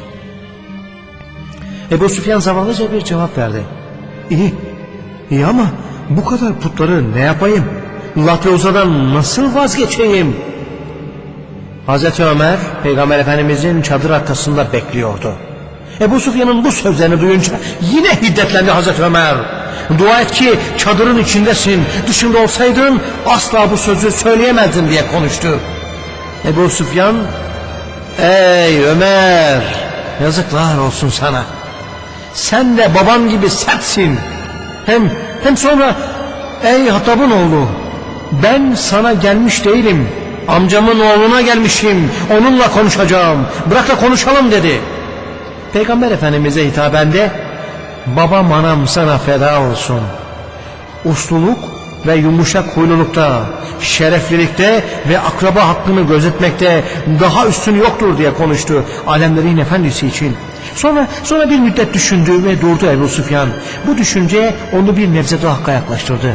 Ebu Süfyan zavallıca bir cevap verdi. İyi, iyi ama bu kadar putları ne yapayım? Lat ve Uza'dan nasıl vazgeçeyim? Hazreti Ömer Peygamber Efendimizin çadır arkasında bekliyordu. Ebu Süfyan'ın bu sözlerini duyunca yine hiddetlendi Hazreti Ömer. Dua et ki çadırın içindesin, dışında olsaydın asla bu sözü söyleyemezdin diye konuştu. Ebu Süfyan, ey Ömer, yazıklar olsun sana. Sen de baban gibi sertsin. Hem, hem sonra ey Hattab'ın oğlu, ben sana gelmiş değilim. Amcamın oğluna gelmişim, onunla konuşacağım, bırak da konuşalım dedi. Peygamber Efendimiz'e hitaben de babam anam sana feda olsun. Usluluk ve yumuşak huylulukta, şereflilikte ve akraba hakkını gözetmekte daha üstün yoktur diye konuştu alemlerin efendisi için. Sonra sonra bir müddet düşündü ve durdu Ebu Süfyan. Bu düşünce onu bir nebze daha hakka yaklaştırdı.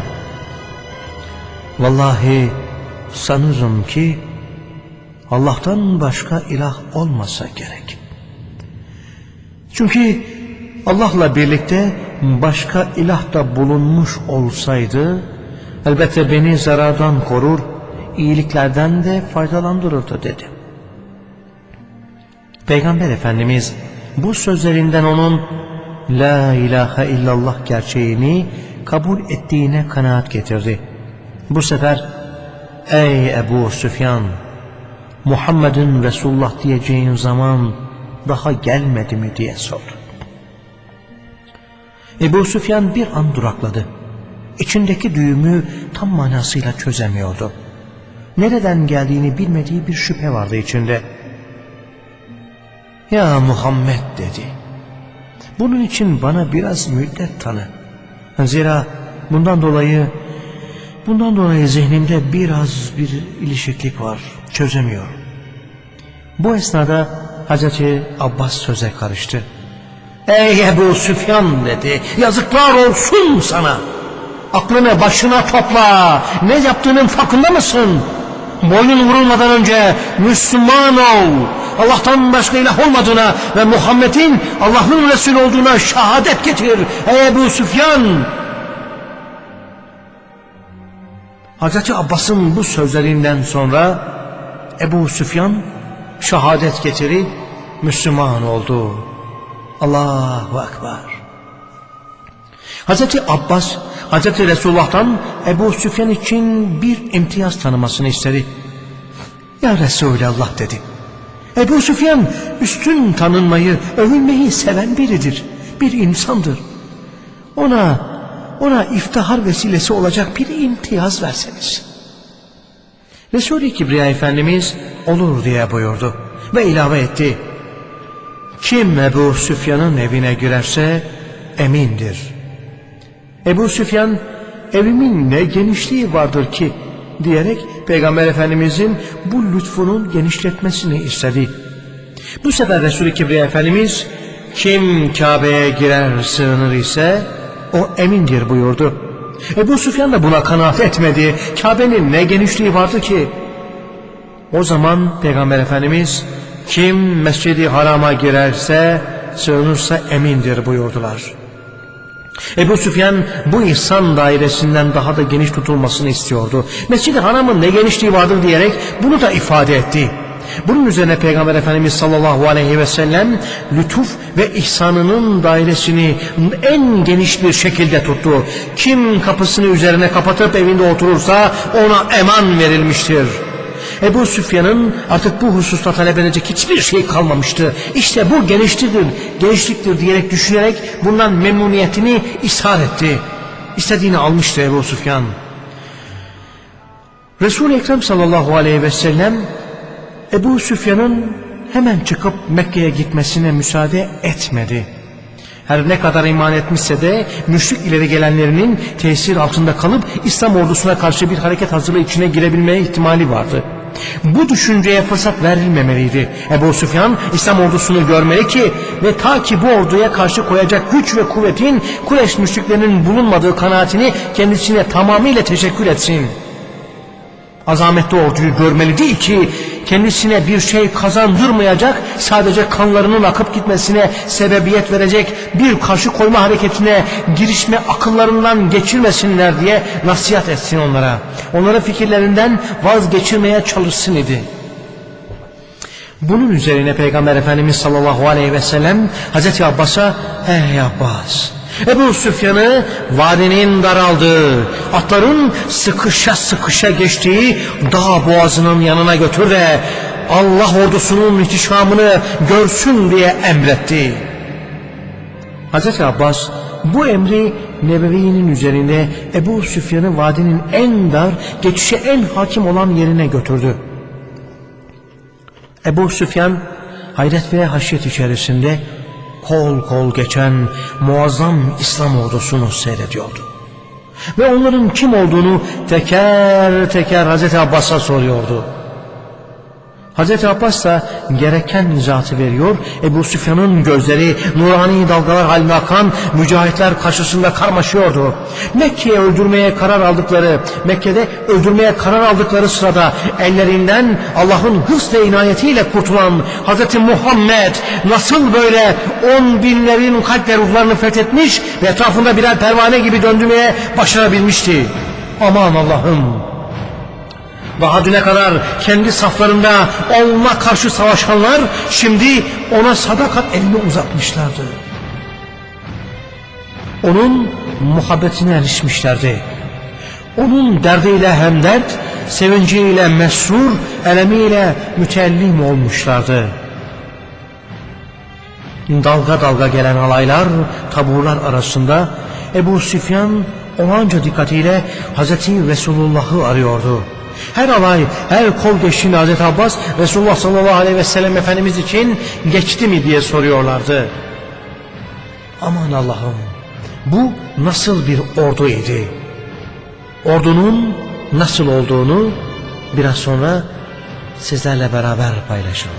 Vallahi sanırım ki Allah'tan başka ilah olmasa gerek. Çünkü Allah'la birlikte başka ilah da bulunmuş olsaydı elbette beni zarardan korur, iyiliklerden de faydalandırırdı dedi. Peygamber Efendimiz bu sözlerinden onun la ilahe illallah gerçeğini kabul ettiğine kanaat getirdi. Bu sefer ey Ebu Süfyan, Muhammed'in Resulullah diyeceğin zaman daha gelmedi mi diye sordu. Ebu Süfyan bir an durakladı. İçindeki düğümü tam manasıyla çözemiyordu. Nereden geldiğini bilmediği bir şüphe vardı içinde. Ya Muhammed dedi, bunun için bana biraz müddet tanı. Zira bundan dolayı bundan dolayı zihnimde biraz bir ilişiklik var, çözemiyorum. Bu esnada Hazreti Abbas söze karıştı. Ey Ebu Süfyan dedi, yazıklar olsun sana. Aklını başına topla, ne yaptığının farkında mısın? Boynun vurulmadan önce Müslüman ol. Allah'tan başka ilah olmadığına ve Muhammed'in Allah'ın Resulü olduğuna şehadet getir. Ey Ebu Süfyan! Hazreti Abbas'ın bu sözlerinden sonra Ebu Süfyan şehadet getirip Müslüman oldu. Allahu Ekber. Hazreti Abbas Hazreti Resulullah'tan Ebu Süfyan için bir imtiyaz tanımasını istedi. Ya Resulallah dedi. Ebu Süfyan üstün tanınmayı, övülmeyi seven biridir. Bir insandır. Ona, ona iftihar vesilesi olacak bir imtiyaz verseniz. Resul-i Kibriya Efendimiz olur diye buyurdu ve ilave etti. Kim Ebu Süfyan'ın evine girerse emindir. Ebu Süfyan evimin ne genişliği vardır ki diyerek Peygamber Efendimizin bu lütfunun genişletmesini istedi. Bu sefer Resul-i Kibriya Efendimiz kim Kabe'ye girer sığınır ise o emindir buyurdu. Ebu Süfyan da buna kanaat etmedi. Kabe'nin ne genişliği vardı ki? O zaman Peygamber Efendimiz kim Mescid-i Haram'a girerse sığınırsa emindir buyurdular. Ebu Süfyan bu ihsan dairesinden daha da geniş tutulmasını istiyordu. Mescid-i Haram'ın ne genişliği vardır diyerek bunu da ifade etti. Bunun üzerine Peygamber Efendimiz sallallahu aleyhi ve sellem lütuf ve ihsanının dairesini en geniş bir şekilde tuttu. Kim kapısını üzerine kapatıp evinde oturursa ona eman verilmiştir. Ebu Süfyan'ın artık bu hususta talep edecek hiçbir şey kalmamıştı. İşte bu genişliktir, genişliktir diyerek düşünerek bundan memnuniyetini ishar etti. İstediğini almıştı Ebu Süfyan. Resul-i Ekrem sallallahu aleyhi ve sellem Ebu Süfyan'ın hemen çıkıp Mekke'ye gitmesine müsaade etmedi. Her ne kadar iman etmişse de müşrik ileri gelenlerinin tesir altında kalıp İslam ordusuna karşı bir hareket hazırlığı içine girebilmeye ihtimali vardı. Bu düşünceye fırsat verilmemeliydi. Ebu Süfyan İslam ordusunu görmeli ki ve ta ki bu orduya karşı koyacak güç ve kuvvetin Kureyş müşriklerinin bulunmadığı kanaatini kendisine tamamıyla teşekkür etsin. Azametli orduyu görmeli değil ki kendisine bir şey kazandırmayacak, sadece kanlarının akıp gitmesine sebebiyet verecek bir karşı koyma hareketine girişme akıllarından geçirmesinler diye nasihat etsin onlara. Onların fikirlerinden vazgeçirmeye çalışsın idi. Bunun üzerine Peygamber Efendimiz sallallahu aleyhi ve sellem Hazreti Abbas'a "Ey Abbas, Ebu Süfyan'ı vadinin daraldığı, atların sıkışa sıkışa geçtiği dağ boğazının yanına götür de Allah ordusunun ihtişamını görsün" diye emretti. Hazreti Abbas bu emri Nebevi'nin üzerinde Ebu Süfyan'ı vadinin en dar, geçişe en hakim olan yerine götürdü. Ebu Süfyan hayret ve haşyet içerisinde kol kol geçen muazzam İslam ordusunu seyrediyordu. Ve onların kim olduğunu teker teker Hazreti Abbas'a soruyordu. Hazreti Abbas da gereken izahatı veriyor. Ebu Süfyan'ın gözleri nurani dalgalar haline akan mücahitler karşısında karmaşıyordu. Mekke'ye öldürmeye karar aldıkları, Mekke'de öldürmeye karar aldıkları sırada ellerinden Allah'ın hırs ve inayetiyle kurtulan Hazreti Muhammed nasıl böyle on binlerin kalp ve ruhlarını fethetmiş ve etrafında birer pervane gibi döndürmeye başarabilmişti. Aman Allah'ım! Daha düne kadar kendi saflarında onunla karşı savaşanlar şimdi ona sadakat elini uzatmışlardı. Onun muhabbetine erişmişlerdi. Onun derdiyle hemdert, sevinciyle mesrur, elemiyle mütellim olmuşlardı. Dalga dalga gelen alaylar, taburlar arasında Ebu Süfyan olanca dikkatiyle Hazreti Resulullah'ı arıyordu. Her alay, her kol geçtiğinde Hazreti Abbas Resulullah sallallahu aleyhi ve sellem Efendimiz için geçti mi diye soruyorlardı. Aman Allah'ım, bu nasıl bir orduydu? Ordunun nasıl olduğunu biraz sonra sizlerle beraber paylaşalım.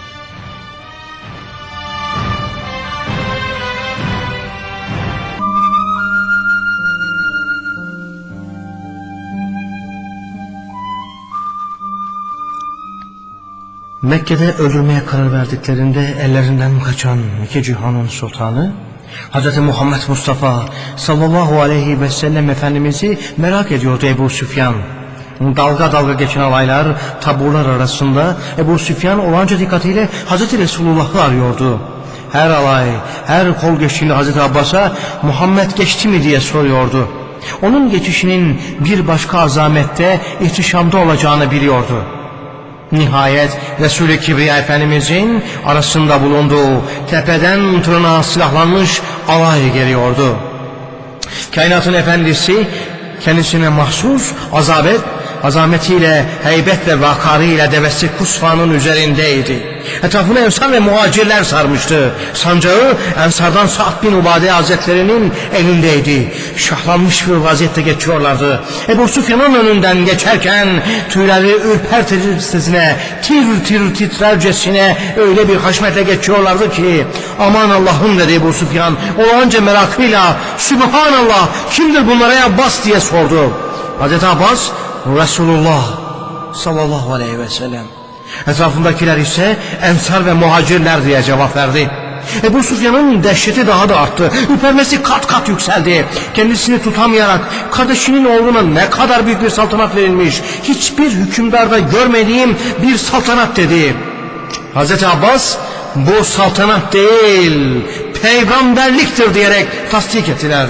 Mekke'de öldürmeye karar verdiklerinde ellerinden kaçan iki cihanın sultanı Hz. Muhammed Mustafa sallallahu aleyhi ve sellem Efendimiz'i merak ediyordu Ebu Süfyan. Dalga dalga geçen alaylar, taburlar arasında Ebu Süfyan olanca dikkatiyle Hz. Resulullah'ı arıyordu. Her alay, her kol geçtiğinde Hz. Abbas'a Muhammed geçti mi diye soruyordu. Onun geçişinin bir başka azamette, ihtişamda olacağını biliyordu. Nihayet Resul-i Kibriya Efendimizin arasında bulunduğu tepeden tırnağa silahlanmış alay geliyordu. Kainatın efendisi kendisine mahsus azabet, azametiyle, heybet ve vakarıyla devesi Kusfa'nın üzerindeydi. Etrafını Ensar ve muhacirler sarmıştı. Sancağı Ensar'dan Sa'd bin Ubade Hazretlerinin elindeydi. Şahlanmış bir vaziyette geçiyorlardı. Ebu Süfyan'ın önünden geçerken tüyleri ürpertircesine, tir tir titrercesine öyle bir haşmetle geçiyorlardı ki, aman Allah'ım dedi Ebu Süfyan olağanca merakıyla, Sübhanallah kimdir bunlara ya Abbas diye sordu. Hazreti Abbas Resulullah sallallahu aleyhi ve sellem. Etrafındakiler ise Ensar ve muhacirler diye cevap verdi. Ebu Süfyan'ın dehşeti daha da arttı. Ürpermesi kat kat yükseldi. Kendisini tutamayarak kardeşinin oğluna ne kadar büyük bir saltanat verilmiş, hiçbir hükümdarda görmediğim bir saltanat dedi. Hazreti Abbas bu saltanat değil peygamberliktir diyerek tasdik ettiler.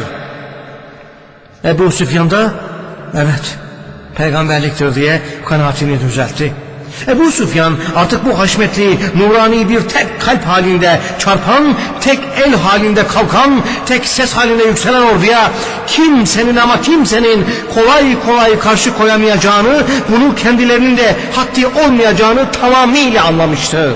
Ebu Süfyan da evet peygamberliktir diye kanaatini düzeltti. Ebu Süfyan artık bu haşmetli, nurani bir tek kalp halinde çarpan, tek el halinde kalkan, tek ses halinde yükselen orduya kimsenin ama kimsenin kolay kolay karşı koyamayacağını, bunu kendilerinin de haddi olmayacağını tamamıyla anlamıştı.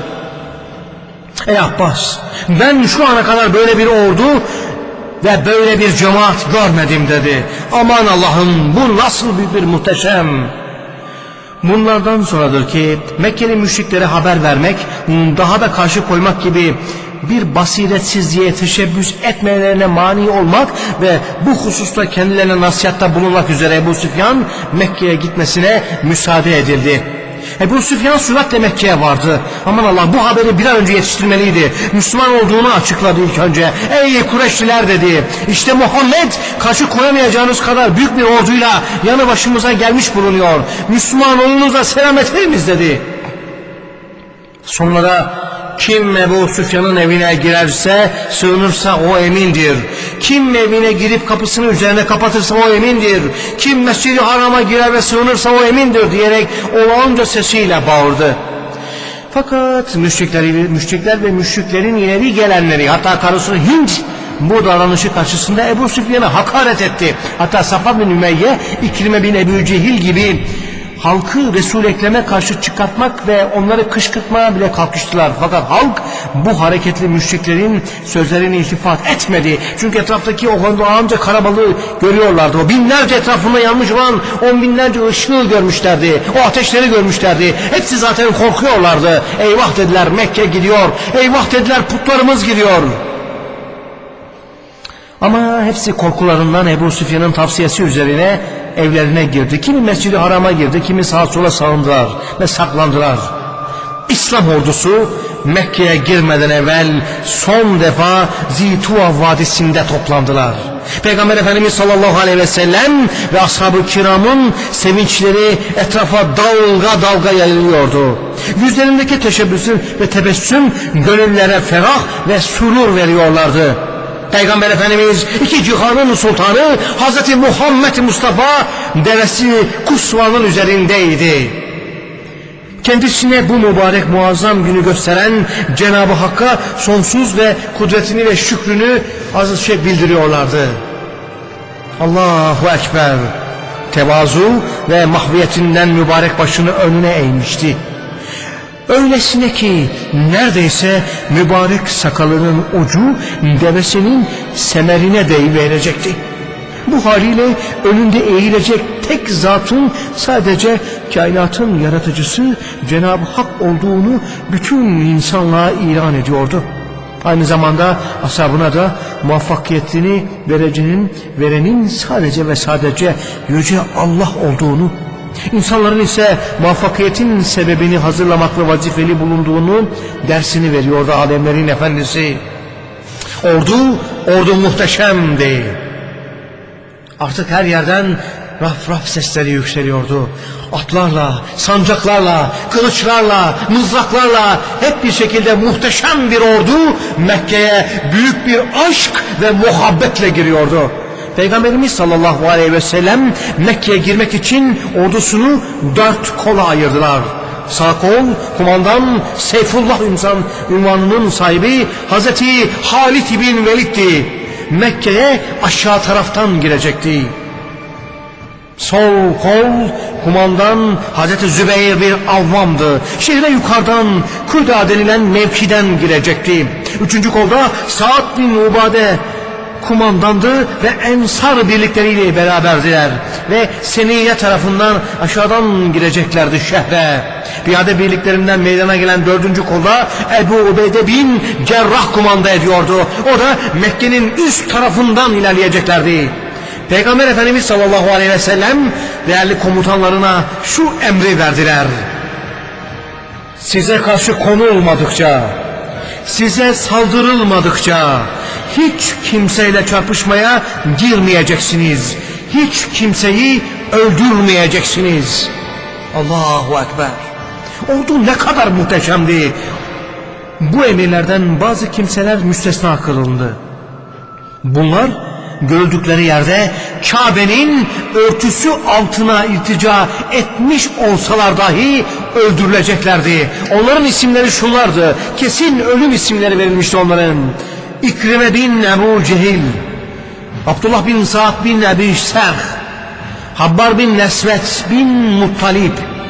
Ey Abbas, ben şu ana kadar böyle bir ordu ve böyle bir cemaat görmedim dedi. Aman Allah'ım bu nasıl büyük bir muhteşem. Bunlardan sonradır ki Mekkeli müşriklere haber vermek, daha da karşı koymak gibi bir basiretsizliğe teşebbüs etmelerine mani olmak ve bu hususta kendilerine nasihatta bulunmak üzere Ebu Süfyan Mekke'ye gitmesine müsaade edildi. Ebu Süfyan süratle Mekke'ye vardı. Aman Allah bu haberi bir an önce yetiştirmeliydi. Müslüman olduğunu açıkladı ilk önce. Ey Kureyşliler dedi. İşte Muhammed karşı koyamayacağınız kadar büyük bir orduyla yanı başımıza gelmiş bulunuyor. Müslüman olunuzla selamet veriniz dedi. Sonlara kim Ebu Süfyan'ın evine girerse, sığınırsa o emindir. Kim evine girip kapısını üzerine kapatırsa o emindir. Kim Mescid-i Haram'a girer ve sığınırsa o emindir diyerek olağanca sesiyle bağırdı. Fakat müşrikler, müşrikler ve müşriklerin ileri gelenleri, hatta karısı Hint bu davranışı karşısında Ebu Süfyan'a hakaret etti. Hatta Safar bin Ümeyye, İkrime bin Ebu Cehil gibi halkı Resul-i Ekrem'e karşı çıkartmak ve onları kışkırtmaya bile kalkıştılar. Fakat halk bu hareketli müşriklerin sözlerine iltifat etmedi. Çünkü etraftaki o onca karabalığı görüyorlardı. O binlerce etrafında yanmış olan on binlerce ışığı görmüşlerdi. O ateşleri görmüşlerdi. Hepsi zaten korkuyorlardı. Eyvah dediler Mekke gidiyor. Eyvah dediler putlarımız gidiyor. Ama hepsi korkularından Ebu Süfyan'ın tavsiyesi üzerine evlerine girdi. Kimi Mescid-i Haram'a girdi, kimi sağa sola sağındılar ve saklandılar. İslam ordusu Mekke'ye girmeden evvel son defa Zituva Vadisi'nde toplandılar. Peygamber Efendimiz sallallahu aleyhi ve sellem ve ashab-ı kiramın sevinçleri etrafa dalga dalga yayılıyordu. Yüzlerindeki teşebbüsün ve tebessüm gönüllere ferah ve surur veriyorlardı. Peygamber Efendimiz iki cihanın sultanı Hazreti Muhammed Mustafa devesi Kusva'nın üzerindeydi. Kendisine bu mübarek muazzam günü gösteren Cenab-ı Hakk'a sonsuz ve kudretini ve şükrünü az şey bildiriyorlardı. Allahu Ekber. Tevazu ve mahviyetinden mübarek başını önüne eğmişti. Öylesine ki neredeyse mübarek sakalının ucu devesinin semerine deyiverecekti. Bu haliyle önünde eğilecek tek zatın sadece kainatın yaratıcısı Cenab-ı Hak olduğunu bütün insanlığa ilan ediyordu. Aynı zamanda ashabına da muvaffakiyetini vereceğinin, verenin sadece ve sadece Yüce Allah olduğunu, İnsanların ise muvaffakiyetin sebebini hazırlamakla vazifeli bulunduğunu dersini veriyordu alemlerin efendisi. Ordu, ordu muhteşemdi. Artık her yerden raf raf sesleri yükseliyordu. Atlarla, sancaklarla, kılıçlarla, mızraklarla hep bir şekilde muhteşem bir ordu Mekke'ye büyük bir aşk ve muhabbetle giriyordu. Peygamberimiz sallallahu aleyhi ve sellem Mekke'ye girmek için ordusunu dört kola ayırdılar. Sağ kol kumandan Seyfullah insan ünvanının sahibi Hazreti Halid bin Velid'di. Mekke'ye aşağı taraftan girecekti. Sol kol kumandan Hazreti Zübeyir bin Avvam'dı. Şehre yukarıdan Kürda denilen mevkiden girecekti. Üçüncü kolda Sa'd bin Ubade kumandandı ve Ensar birlikleriyle beraberdiler ve Seniye tarafından aşağıdan gireceklerdi şehre. Piyade birliklerinden meydana gelen dördüncü kolda Ebu Ubeyde bin Cerrah kumanda ediyordu. O da Mekke'nin üst tarafından ilerleyeceklerdi. Peygamber Efendimiz sallallahu aleyhi ve sellem değerli komutanlarına şu emri verdiler: size karşı konulmadıkça, size saldırılmadıkça hiç kimseyle çarpışmaya girmeyeceksiniz. Hiç kimseyi öldürmeyeceksiniz. Allahu Ekber. Ordu ne kadar muhteşemdi. Bu emirlerden bazı kimseler müstesna kılındı. Bunlar gördükleri yerde Kabe'nin örtüsü altına iltica etmiş olsalar dahi öldürüleceklerdi. Onların isimleri şunlardı. Kesin ölüm isimleri verilmişti onların. İkrime bin Ebu Cehil, Abdullah bin Sa'd bin Ebi Serh, Habbar bin Nesvet bin Muttalib,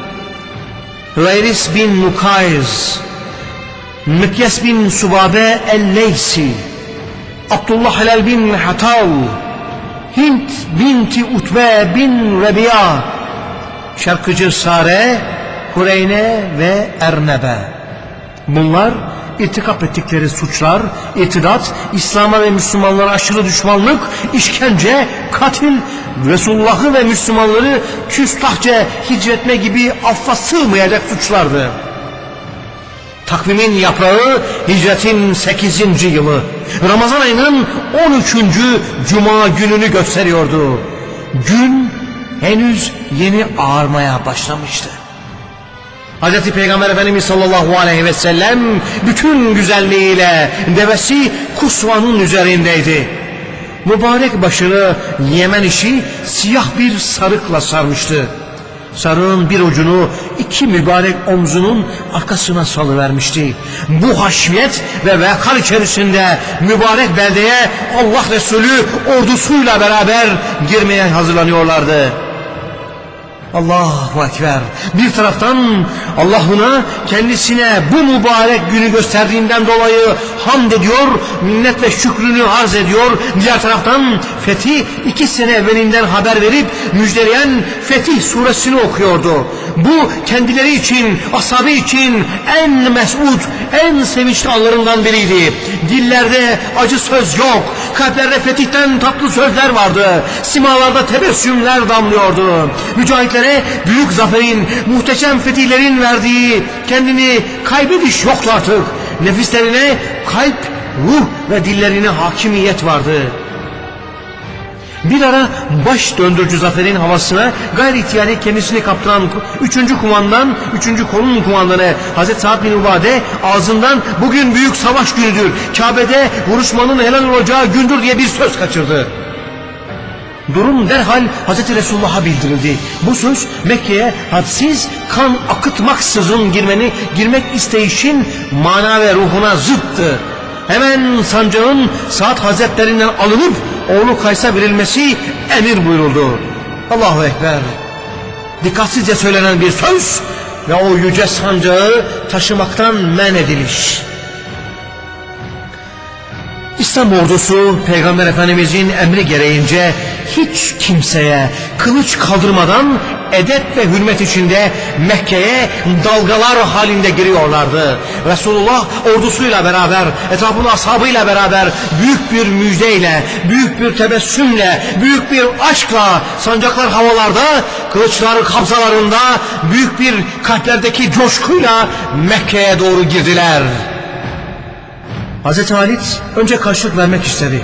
Hüveyris bin Mukayz, Mikyes bin Subabe el-Leysi, Abdullah Helal bin Hatal, Hint binti Utbe bin Rebiya, şarkıcı Sare, Hureyne ve Ernebe. Bunlar irtikap ettikleri suçlar, itidat, İslam'a ve Müslümanlara aşırı düşmanlık, işkence, katil, Resulullah'ı ve Müslümanları küstahça hicretme gibi affa sığmayacak suçlardı. Takvimin yaprağı hicretin sekizinci yılı. Ramazan ayının on üçüncü Cuma gününü gösteriyordu. Gün henüz yeni ağarmaya başlamıştı. Hazreti Peygamber Efendimiz sallallahu aleyhi ve sellem bütün güzelliğiyle devesi Kusva'nın üzerindeydi. Mübarek başını Yemen işi siyah bir sarıkla sarmıştı. Sarığın bir ucunu iki mübarek omzunun arkasına salıvermişti. Bu haşmiyet ve vekar içerisinde mübarek beldeye Allah Resulü ordusuyla beraber girmeye hazırlanıyorlardı. Allahu Ekber. Bir taraftan Allah'ına kendisine bu mübarek günü gösterdiğinden dolayı hamd ediyor, minnet ve şükrünü arz ediyor. Diğer taraftan Fetih iki sene evvelinden haber verip müjdeleyen Fetih suresini okuyordu. Bu kendileri için, ashabı için en mesut, en sevinçli anlarından biriydi. Dillerde acı söz yok, kalplerde fetihten tatlı sözler vardı. Simalarda tebessümler damlıyordu. Mücahitler büyük zaferin, muhteşem fetihlerin verdiği kendini kaybediş yoktu artık. Nefislerine kalp, ruh ve dillerine hakimiyet vardı. Bir ara baş döndürücü zaferin havasına gayri ihtiyari kendisini kaptıran üçüncü kumandan, üçüncü kolun kumandanı Hazreti Sa'd bin Ubade ağzından bugün büyük savaş günüdür, Kabe'de vuruşmanın helal olacağı gündür diye bir söz kaçırdı. Durum derhal Hazreti Resulullah'a bildirildi. Bu söz Mekke'ye hadsiz kan akıtmaksızın girmeni, girmek isteyişin mana ve ruhuna zıttı. Hemen sancağın Sa'd Hazretlerinden alınıp oğlu Kays'a verilmesi emir buyuruldu. Allahu Ekber. Dikkatsizce söylenen bir söz ve o yüce sancağı taşımaktan men ediliş. İslam ordusu Peygamber Efendimizin emri gereğince hiç kimseye kılıç kaldırmadan edep ve hürmet içinde Mekke'ye dalgalar halinde giriyorlardı. Resulullah ordusuyla beraber, etrafında ashabıyla beraber büyük bir müjdeyle, büyük bir tebessümle, büyük bir aşkla, sancaklar havalarda, kılıçlar kabzalarında, büyük bir kalplerdeki coşkuyla Mekke'ye doğru girdiler. Hazreti Halid önce karşılık vermek istedi.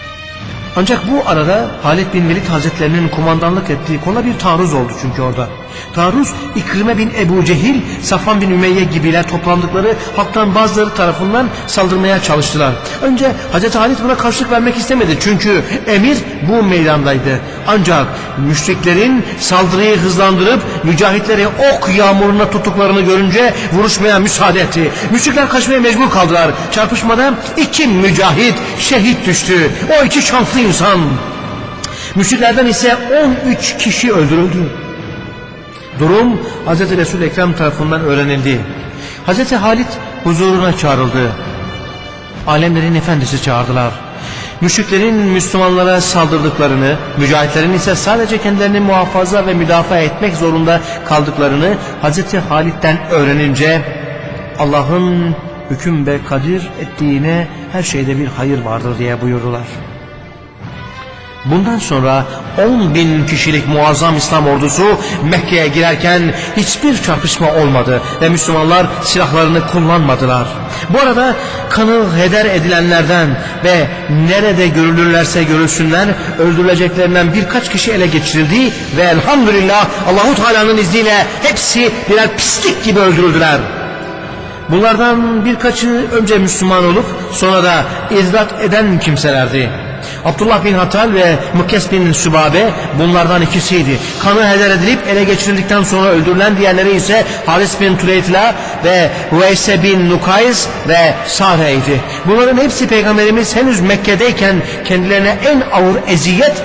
Ancak bu arada Halid bin Velid Hazretlerinin kumandanlık ettiği kola bir taarruz oldu çünkü orada. Taarruz, İkrime bin Ebu Cehil, Safvan bin Ümeyye gibiler toplandıkları halktan bazıları tarafından saldırmaya çalıştılar. Önce Hazreti Halit buna karşılık vermek istemedi çünkü emir bu meydandaydı. Ancak müşriklerin saldırıyı hızlandırıp mücahitleri ok yağmuruna tuttuklarını görünce vuruşmaya müsaade etti. Müşrikler kaçmaya mecbur kaldılar. Çarpışmada iki mücahit şehit düştü. O iki şanslı insan. Müşriklerden ise on üç kişi öldürüldü. Durum Hazreti Resul-i Ekrem tarafından öğrenildi. Hazreti Halit huzuruna çağrıldı. Alemlerin efendisi çağırdılar. Müşriklerin Müslümanlara saldırdıklarını, mücahitlerin ise sadece kendilerini muhafaza ve müdafaa etmek zorunda kaldıklarını Hazreti Halit'ten öğrenince Allah'ın hüküm ve kadir ettiğine her şeyde bir hayır vardır diye buyurdular. Bundan sonra on bin kişilik muazzam İslam ordusu Mekke'ye girerken hiçbir çarpışma olmadı ve Müslümanlar silahlarını kullanmadılar. Bu arada kanı heder edilenlerden ve nerede görülürlerse görülsünler öldürüleceklerinden birkaç kişi ele geçirildi ve elhamdülillah Allahu Teala'nın izniyle hepsi birer pislik gibi öldürüldüler. Bunlardan birkaçı önce Müslüman olup sonra da izdat eden kimselerdi. Abdullah bin Hatal ve Mukes bin Sübabe bunlardan ikisiydi. Kanı heder edilip ele geçirildikten sonra öldürülen diğerleri ise Haris bin Tuleytla ve Hüveyse bin Nukays ve Sare'ydi. Bunların hepsi Peygamberimiz henüz Mekke'deyken kendilerine en ağır eziyet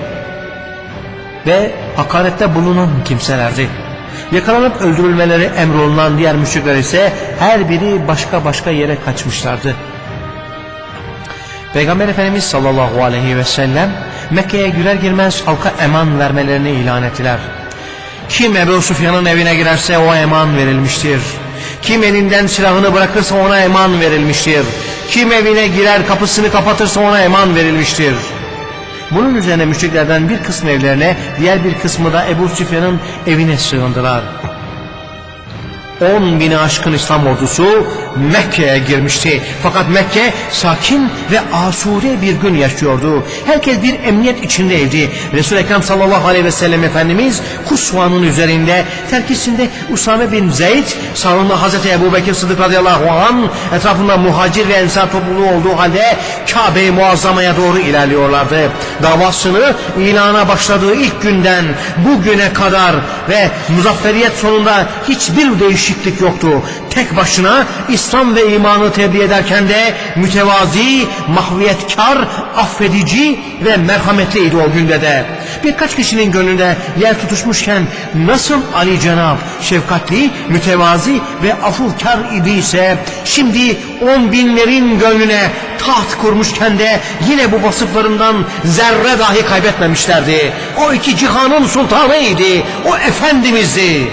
ve hakarette bulunan kimselerdi. Yakalanıp öldürülmeleri emrolunan diğer müşrikler ise her biri başka başka yere kaçmışlardı. Peygamber Efendimiz sallallahu aleyhi ve sellem Mekke'ye girer girmez halka eman vermelerini ilan ettiler. Kim Ebu Süfyan'ın evine girerse o eman verilmiştir. Kim elinden silahını bırakırsa ona eman verilmiştir. Kim evine girer kapısını kapatırsa ona eman verilmiştir. Bunun üzerine müşriklerden bir kısmı evlerine, diğer bir kısmı da Ebu Süfyan'ın evine sığındılar. On bini aşkın İslam ordusu Mekke'ye girmişti. Fakat Mekke sakin ve asude bir gün yaşıyordu. Herkes bir emniyet içindeydi. Resul-i Ekrem sallallahu aleyhi ve sellem Efendimiz Kusva'nın üzerinde, terkisinde Usame bin Zeyd, sağında Hazreti Ebu Bekir Sıddık radıyallahu anh, etrafında muhacir ve ensar topluluğu olduğu halde Kabe-i Muazzama'ya doğru ilerliyorlardı. Davasını ilana başladığı ilk günden bugüne kadar ve muzafferiyet sonunda hiçbir değişiklik yoktu. Tek başına İslam ve imanı tebliğ ederken de mütevazi, mahviyetkar, affedici ve merhametliydi o günde de. Birkaç kişinin gönlünde yer tutuşmuşken nasıl Ali Cenab şefkatli, mütevazi ve afukar idiyse şimdi on binlerin gönlüne taht kurmuşken de yine bu vasıflarından zerre dahi kaybetmemişlerdi. O iki cihanın sultanıydı, o Efendimiz'di.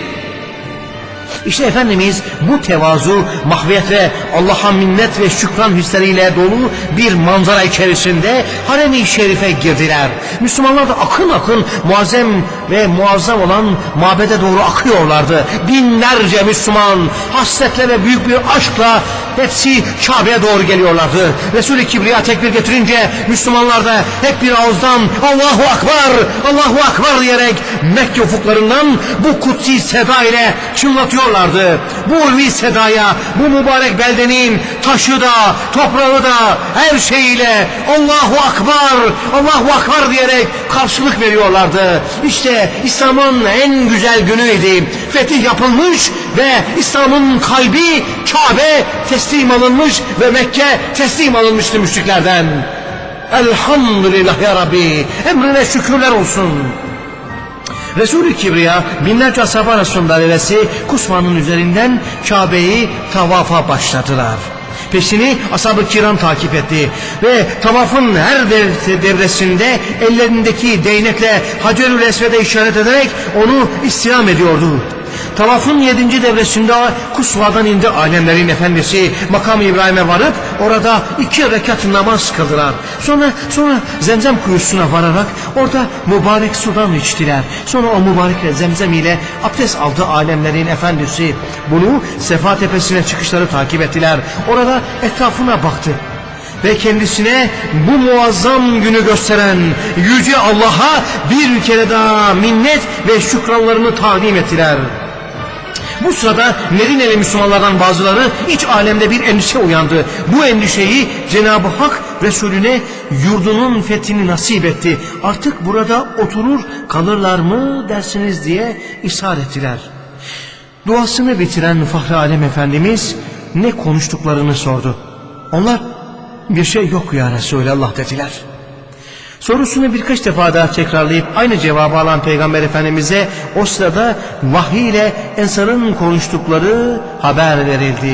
İşte Efendimiz bu tevazu, mahviyet ve Allah'a minnet ve şükran hisleriyle dolu bir manzara içerisinde harem-i şerife girdiler. Müslümanlar da akın akın muazzem ve muazzam olan mabede doğru akıyorlardı. Binlerce Müslüman hasretle ve büyük bir aşkla hepsi Kabe'ye doğru geliyorlardı. Resul-i Kibriya tekbir getirince Müslümanlar da hep bir ağızdan Allahu Akbar, Allahu Akbar diyerek Mekke ufuklarından bu kutsi seda ile çınlatıyorlardı. Bu ulvi sedaya, bu mübarek beldenin taşı da, toprağı da her şeyiyle Allahu Akbar, Allahu Akbar diyerek karşılık veriyorlardı. İşte İslam'ın en güzel günüydü. Fetih yapılmış ve İslam'ın kalbi Kabe teslim alınmış ve Mekke teslim alınmıştı müşriklerden. Elhamdülillah ya Rabbi, emrine şükürler olsun. Resul-i Kibriya binlerce ashab arasında devesi Kusva'nın üzerinden Kabe'yi tavafa başladılar. Peşini ashab-ı kiram takip etti ve tavafın her devresinde ellerindeki değnekle Hacerül Esved'e işaret ederek onu istirham ediyordu. Tavafın yedinci devresinde Kusva'dan indi alemlerin efendisi makam-ı İbrahim'e varıp orada iki rekat namaz kıldılar. Sonra sonra Zemzem kuyusuna vararak orada mübarek sudan içtiler. Sonra o mübarek Zemzem ile abdest aldı alemlerin efendisi. Bunu Sefa tepesine çıkışları takip ettiler. Orada etrafına baktı. ve kendisine bu muazzam günü gösteren Yüce Allah'a bir kere daha minnet ve şükranlarını takdim ettiler. Bu sırada Medineli Müslümanlardan bazıları iç alemde bir endişe uyandı. Bu endişeyi Cenab-ı Hak Resulüne yurdunun fethini nasip etti. Artık burada oturur kalırlar mı dersiniz diye ishar ettiler. Duasını bitiren Fahri Alem Efendimiz ne konuştuklarını sordu. Onlar bir şey yok ya Resulallah dediler. Sorusunu birkaç defa daha tekrarlayıp aynı cevabı alan Peygamber Efendimiz'e o sırada vahiy ile Ensar'ın konuştukları haber verildi.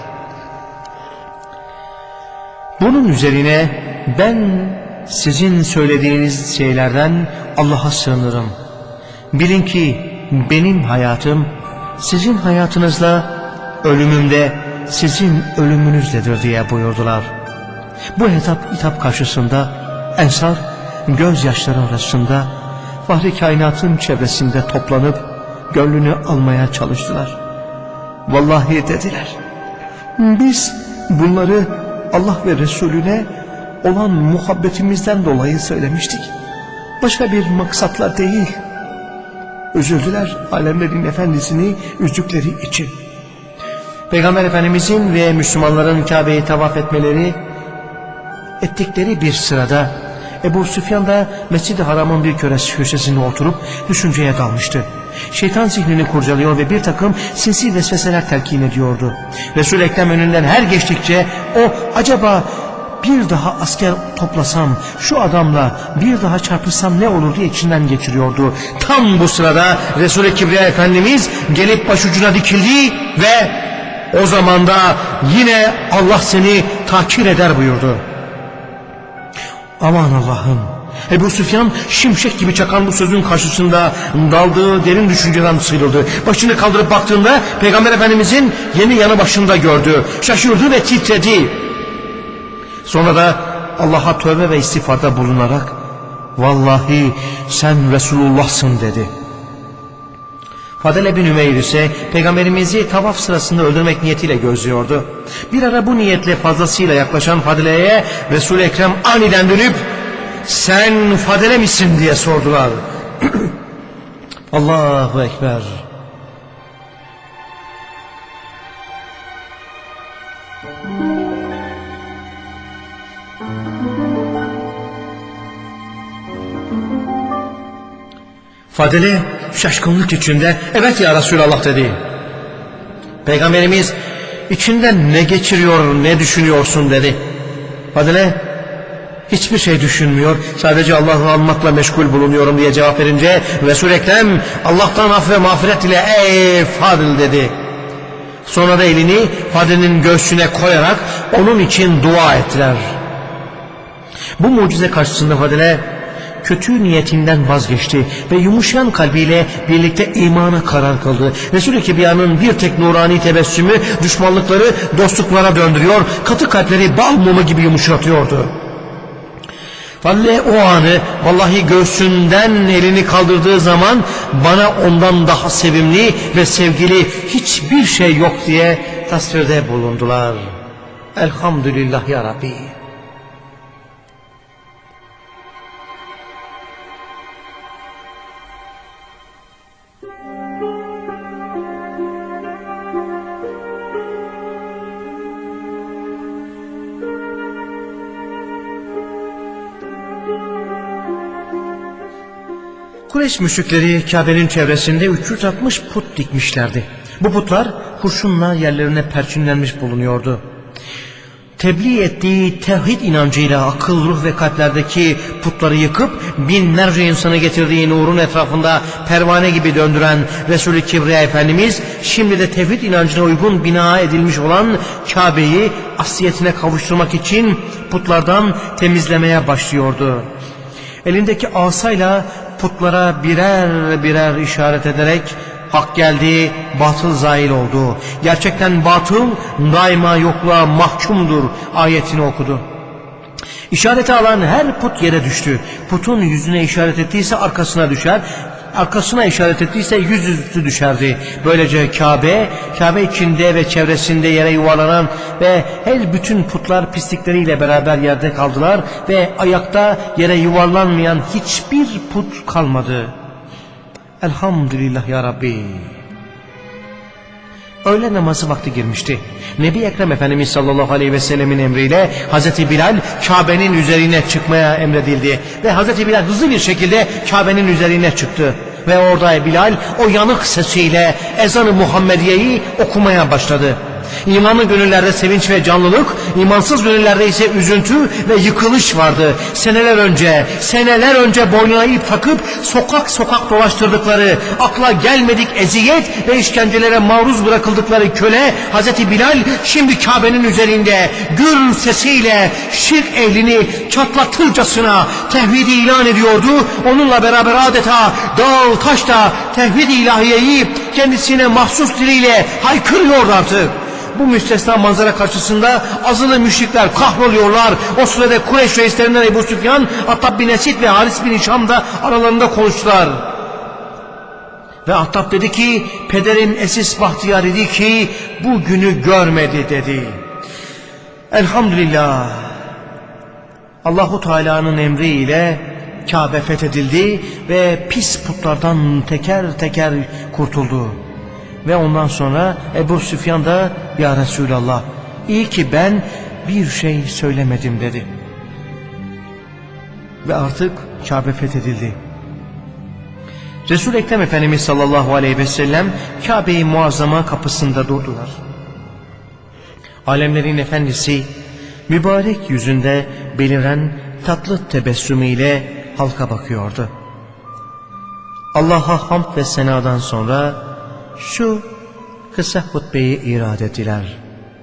Bunun üzerine ben sizin söylediğiniz şeylerden Allah'a sığınırım. Bilin ki benim hayatım sizin hayatınızla, ölümüm de sizin ölümünüzledir diye buyurdular. Bu hitap, hitap karşısında Ensar gözyaşları arasında Fahri Kainat'ın çevresinde toplanıp gönlünü almaya çalıştılar. Vallahi dediler, biz bunları Allah ve Resulüne olan muhabbetimizden dolayı söylemiştik. Başka bir maksatla değil. Üzüldüler alemlerin efendisini üzdükleri için. Peygamber Efendimizin ve Müslümanların Kabe'yi tavaf etmeleri ettikleri bir sırada Ebu Süfyan da Mescid-i Haram'ın bir köşesine oturup düşünceye dalmıştı. Şeytan zihnini kurcalıyor ve bir takım sinsi vesveseler telkin ediyordu. Resul-i Ekrem önünden her geçtikçe o acaba bir daha asker toplasam, şu adamla bir daha çarpışsam ne olur diye içinden geçiriyordu. Tam bu sırada Resul-i Kibriya Efendimiz gelip başucuna dikildi ve o zaman da yine Allah seni takir eder buyurdu. Aman Allah'ım! Ebu Süfyan şimşek gibi çakan bu sözün karşısında daldığı derin düşünceden sıyrıldı. Başını kaldırıp baktığında Peygamber Efendimizin yeni yanı başında gördü. Şaşırdı ve titredi. Sonra da Allah'a tövbe ve istiğfarda bulunarak vallahi sen Resulullah'sın dedi. Fadele bin Ümeyr ise Peygamberimizi tavaf sırasında öldürmek niyetiyle gözlüyordu. Bir ara bu niyetle fazlasıyla yaklaşan Fadele'ye Resul-i Ekrem aniden dönüp sen Fadele misin diye sordular. Allahu Ekber. Fadele şaşkınlık içinde evet ya Resulallah dedi. Peygamberimiz içinden ne geçiriyor ne düşünüyorsun dedi. Fadele hiçbir şey düşünmüyor, sadece Allah'ı anmakla meşgul bulunuyorum diye cevap verince Resul-i Ekrem Allah'tan af ve mağfiret ile ey Fadıl dedi. Sonra da elini Fadil'in göğsüne koyarak onun için dua ettiler. Bu mucize karşısında Fadile kötü niyetinden vazgeçti ve yumuşayan kalbiyle birlikte imana karar kıldı. Resul-i Kibriya'nın bir tek nurani tebessümü düşmanlıkları dostluklara döndürüyor, katı kalpleri bal mumu gibi yumuşatıyordu. Fadile o anı vallahi göğsünden elini kaldırdığı zaman bana ondan daha sevimli ve sevgili hiçbir şey yok diye tasvirde bulundular. Elhamdülillah ya Rabbi. Kureyş müşrikleri Kabe'nin çevresinde üç yüz altmış put dikmişlerdi. Bu putlar kurşunla yerlerine perçinlenmiş bulunuyordu. Tebliğ ettiği tevhid inancıyla akıl, ruh ve kalplerdeki putları yıkıp binlerce insanı getirdiği nurun etrafında pervane gibi döndüren Resul-i Kibriya Efendimiz şimdi de tevhid inancına uygun bina edilmiş olan Kabe'yi asliyetine kavuşturmak için putlardan temizlemeye başlıyordu. Elindeki asayla putlara birer birer işaret ederek hak geldi, batıl zail oldu. Gerçekten batıl daima yokluğa mahkumdur ayetini okudu. İşareti alan her put yere düştü. Putun yüzüne işaret ettiyse arkasına düşer. arkasına işaret ettiyse yüzüstü düşerdi. Böylece Kabe, Kabe içinde ve çevresinde yere yuvarlanan ve her bütün putlar pislikleriyle beraber yerde kaldılar ve ayakta yere yuvarlanmayan hiçbir put kalmadı. Elhamdülillah ya Rabbi. Öğle namazı vakti girmişti. Nebi Ekrem Efendimiz sallallahu aleyhi ve sellemin emriyle Hazreti Bilal Kabe'nin üzerine çıkmaya emredildi. Ve Hazreti Bilal hızlı bir şekilde Kabe'nin üzerine çıktı. Ve orada Bilal o yanık sesiyle ezan-ı Muhammediye'yi okumaya başladı. İmanlı gönüllerde sevinç ve canlılık, imansız gönüllerde ise üzüntü ve yıkılış vardı. Seneler önce, seneler önce boynuna ip takıp sokak sokak dolaştırdıkları, akla gelmedik eziyet ve işkencelere maruz bırakıldıkları köle Hazreti Bilal şimdi Kabe'nin üzerinde gür sesiyle şirk ehlini çatlatırcasına tevhid-i ilan ediyordu. Onunla beraber adeta dağ taşta tevhid-i ilahiyeyi kendisine mahsus diliyle haykırıyordu artık. Bu müstesna manzara karşısında azılı müşrikler kahroluyorlar. O sırada Kureyş reislerinden Ebu Süfyan, Attab bin Esid ve Haris bin Hişam da aralarında konuştular. Ve Attab dedi ki, pederin Esis Bahtiyar dedi ki bu günü görmedi dedi. Elhamdülillah. Allahu Teala'nın emriyle Kabe fethedildi ve pis putlardan teker teker kurtuldu. Ve ondan sonra Ebu Süfyan da ya Resulallah iyi ki ben bir şey söylemedim dedi. Ve artık Kabe fethedildi. Resul-i Ekrem Efendimiz sallallahu aleyhi ve sellem Kabe-i Muazzama kapısında durdular. Alemlerin efendisi mübarek yüzünde beliren tatlı tebessümüyle halka bakıyordu. Allah'a hamd ve senadan sonra şu kısa hutbeyi irad ettiler.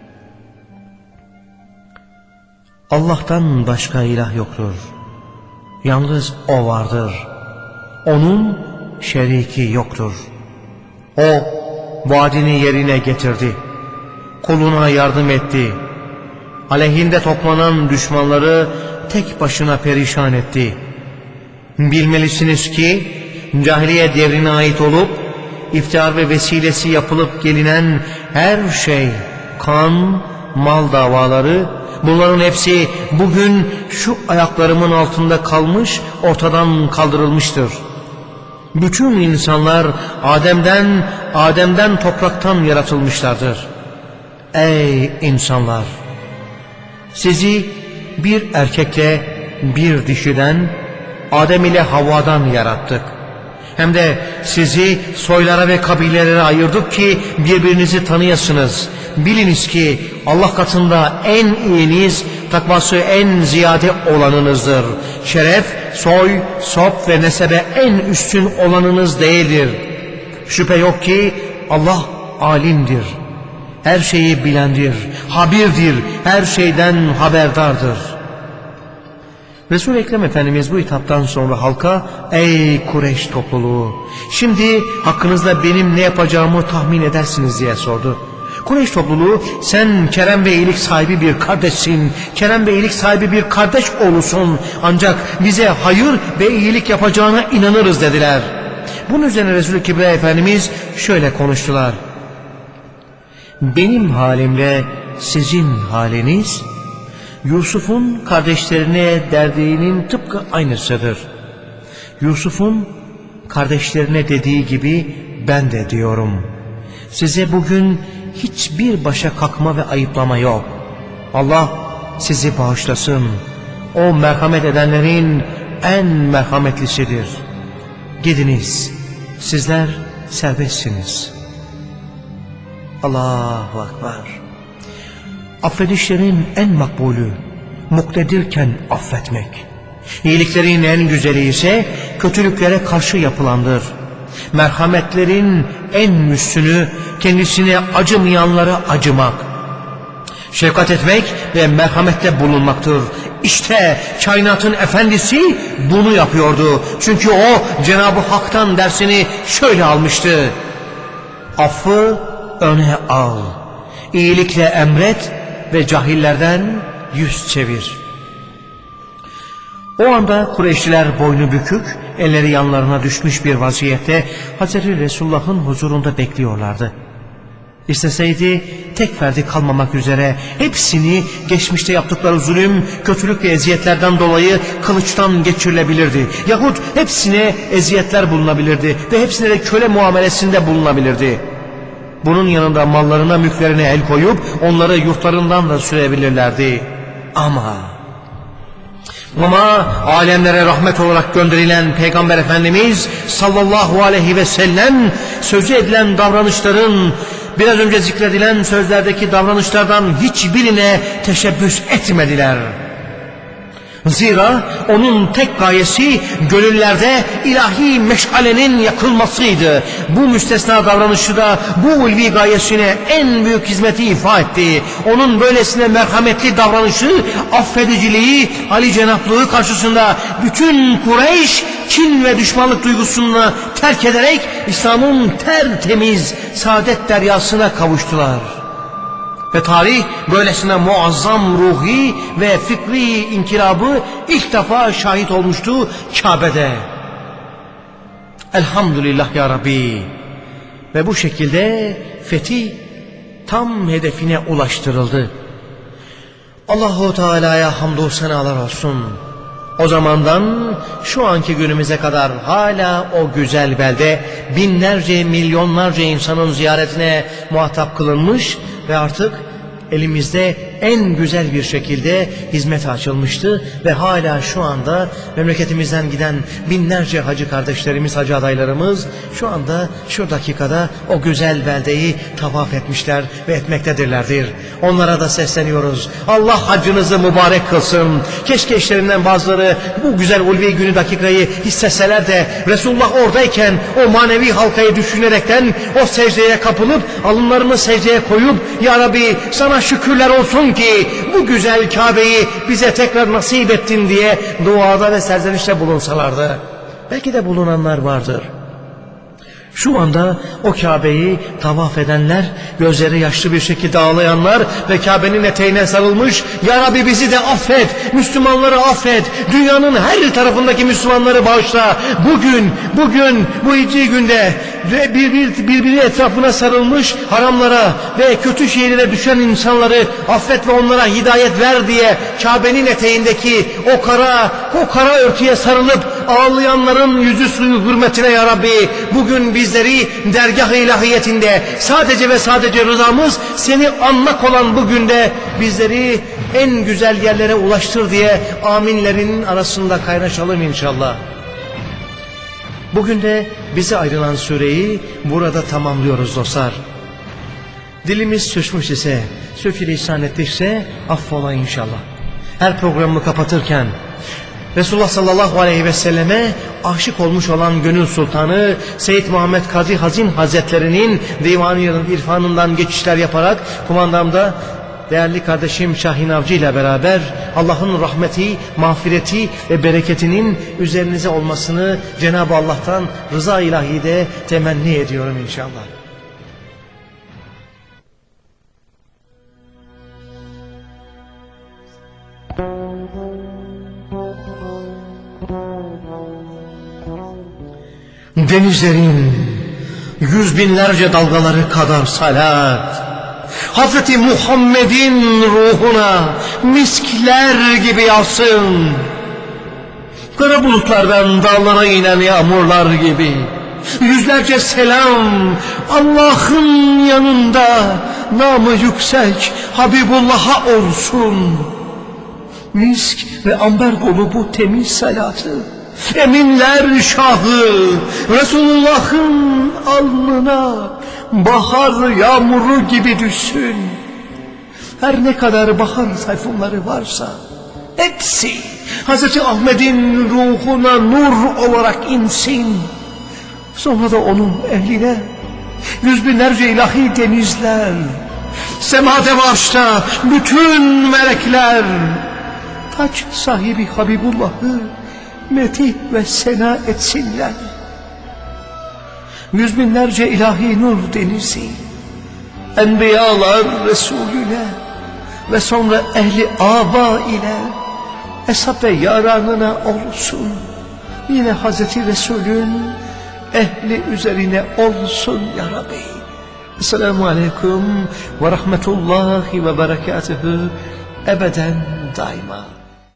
Allah'tan başka ilah yoktur. Yalnız O vardır. Onun şeriki yoktur. O vaadini yerine getirdi. Kuluna yardım etti. Aleyhinde toplanan düşmanları tek başına perişan etti. Bilmelisiniz ki cahiliye devrine ait olup iftihar ve vesilesi yapılıp gelinen her şey, kan, mal davaları, bunların hepsi bugün şu ayaklarımın altında kalmış, ortadan kaldırılmıştır. Bütün insanlar Adem'den, Adem'den topraktan yaratılmışlardır. Ey insanlar! Sizi bir erkekle bir dişiden, Adem ile Havva'dan yarattık. Hem de sizi soylara ve kabilelere ayırdık ki birbirinizi tanıyasınız. Biliniz ki Allah katında en iyiniz, takvası en ziyade olanınızdır. Şeref, soy, sop ve nesebe en üstün olanınız değildir. Şüphe yok ki Allah alimdir. Her şeyi bilendir, habirdir, her şeyden haberdardır. Resul-i Ekrem Efendimiz bu hitaptan sonra halka, ey Kureyş topluluğu, şimdi hakkınızda benim ne yapacağımı tahmin edersiniz diye sordu. Kureyş topluluğu, sen kerem ve iyilik sahibi bir kardeşsin, kerem ve iyilik sahibi bir kardeş oğlusun, ancak bize hayır ve iyilik yapacağına inanırız dediler. Bunun üzerine Resul-i Kibriya Efendimiz şöyle konuştular. Benim halimle sizin haliniz, Yusuf'un kardeşlerine derdiğinin tıpkı aynısıdır. Yusuf'un kardeşlerine dediği gibi ben de diyorum. Size bugün hiçbir başa kalkma ve ayıplama yok. Allah sizi bağışlasın. O merhamet edenlerin en merhametlisidir. Gidiniz, sizler serbestsiniz. Allahu Ekber. Affedişlerin en makbulü, muktedirken affetmek. İyiliklerin en güzeli ise kötülüklere karşı yapılandır. Merhametlerin en üstünü kendisine acımayanlara acımak. Şefkat etmek ve merhamette bulunmaktır. İşte kainatın efendisi bunu yapıyordu. Çünkü o Cenab-ı Hak'tan dersini şöyle almıştı. Affı öne al, iyilikle emret ve cahillerden yüz çevir. O anda Kureyşliler boynu bükük elleri yanlarına düşmüş bir vaziyette Hazreti Resulullah'ın huzurunda bekliyorlardı. İsteseydi tek ferdi kalmamak üzere hepsini geçmişte yaptıkları zulüm, kötülük ve eziyetlerden dolayı kılıçtan geçirilebilirdi. Yahut hepsine eziyetler bulunabilirdi ve hepsine de köle muamelesinde bulunabilirdi. Bunun yanında mallarına, mülklerine el koyup onları yurtlarından da sürebilirlerdi. Ama Ama alemlere rahmet olarak gönderilen Peygamber Efendimiz sallallahu aleyhi ve sellem sözü edilen davranışların, biraz önce zikredilen sözlerdeki davranışlardan hiçbirine teşebbüs etmediler. Zira onun tek gayesi gönüllerde ilahi meşalenin yakılmasıydı. Bu müstesna davranışı da bu ulvi gayesine en büyük hizmeti ifa etti. Onun böylesine merhametli davranışı, affediciliği, Ali cenaplığı karşısında bütün Kureyş kin ve düşmanlık duygusunu terk ederek İslam'ın tertemiz saadet deryasına kavuştular. Ve tarih böylesine muazzam ruhi ve fikri inkılabı ilk defa şahit olmuştu Kabe'de. Elhamdülillah ya Rabbi. Ve bu şekilde fetih tam hedefine ulaştırıldı. Allahu Teala'ya hamdü senalar olsun. O zamandan şu anki günümüze kadar hala o güzel belde binlerce, milyonlarca insanın ziyaretine muhatap kılınmış ve artık elimizde en güzel bir şekilde hizmete açılmıştı ve hala şu anda memleketimizden giden binlerce hacı kardeşlerimiz, hacı adaylarımız şu anda şu dakikada o güzel beldeyi tavaf etmişler ve etmektedirlerdir. Onlara da sesleniyoruz. Allah haccınızı mübarek kılsın. Keşke işlerinden bazıları bu güzel ulvi günü, dakikayı hissetseler de Resulullah oradayken o manevi halkayı düşünerekten o secdeye kapılıp alınlarını secdeye koyup Ya Rabbi sana şükürler olsun ki bu güzel Kabe'yi bize tekrar nasip ettin diye duada ve serzenişte bulunsalardı. Belki de bulunanlar vardır. Şu anda o Kabe'yi tavaf edenler, gözleri yaşlı bir şekilde ağlayanlar ve Kabe'nin eteğine sarılmış, Ya Rabbi bizi de affet, Müslümanları affet, dünyanın her tarafındaki Müslümanları bağışla. Bugün, bugün, bu hicri günde bir, bir, birbiri etrafına sarılmış haramlara ve kötü şeylere düşen insanları affet ve onlara hidayet ver diye Kabe'nin eteğindeki o kara, o kara örtüye sarılıp ağlayanların yüzü suyu hürmetine Ya Rabbi bugün bizleri dergah-ı ilahiyetinde sadece ve sadece rızamız seni anmak olan bugün de bizleri en güzel yerlere ulaştır diye aminlerin arasında kaynaşalım inşallah. Bugün de bize ayrılan süreyi burada tamamlıyoruz dostlar. Dilimiz sürçmüş ise, sürçülisan ettikse affola inşallah. Her programı kapatırken Resulullah sallallahu aleyhi ve selleme aşık olmuş olan Gönül Sultanı Seyyid Muhammed Kadri Hazin Hazretlerinin divan-ı irfanından geçişler yaparak kumandamda değerli kardeşim Şahin Avcı ile beraber Allah'ın rahmeti, mağfireti ve bereketinin üzerinize olmasını Cenab-ı Allah'tan rıza ilahide temenni ediyorum inşallah. Denizlerin yüz binlerce dalgaları kadar salat, Hazreti Muhammed'in ruhuna miskler gibi yağsın. Kara bulutlardan dağlara inen yağmurlar gibi yüzlerce selam Allah'ın yanında namı yüksek Habibullah'a olsun. Misk ve amber dolu bu temiz salatı eminler şahı Resulullah'ın alnına bahar yağmuru gibi düşsün. Her ne kadar bahar sayfunları varsa hepsi Hazreti Ahmet'in ruhuna nur olarak insin. Sonra da onun ehline yüz binlerce ilahi denizler, semada ve arşta bütün melekler taç sahibi Habibullah'ı metih ve sena etsinler. Yüz binlerce ilahi nur denizi enbiyalar Resulüne ve sonra ehli aba ile hesap ve yaranına olsun. yine Hazreti Resul'ün ehli üzerine olsun ya Rabbi. Esselamu Aleyküm ve Rahmetullahi ve Berekatuhu ebeden daima.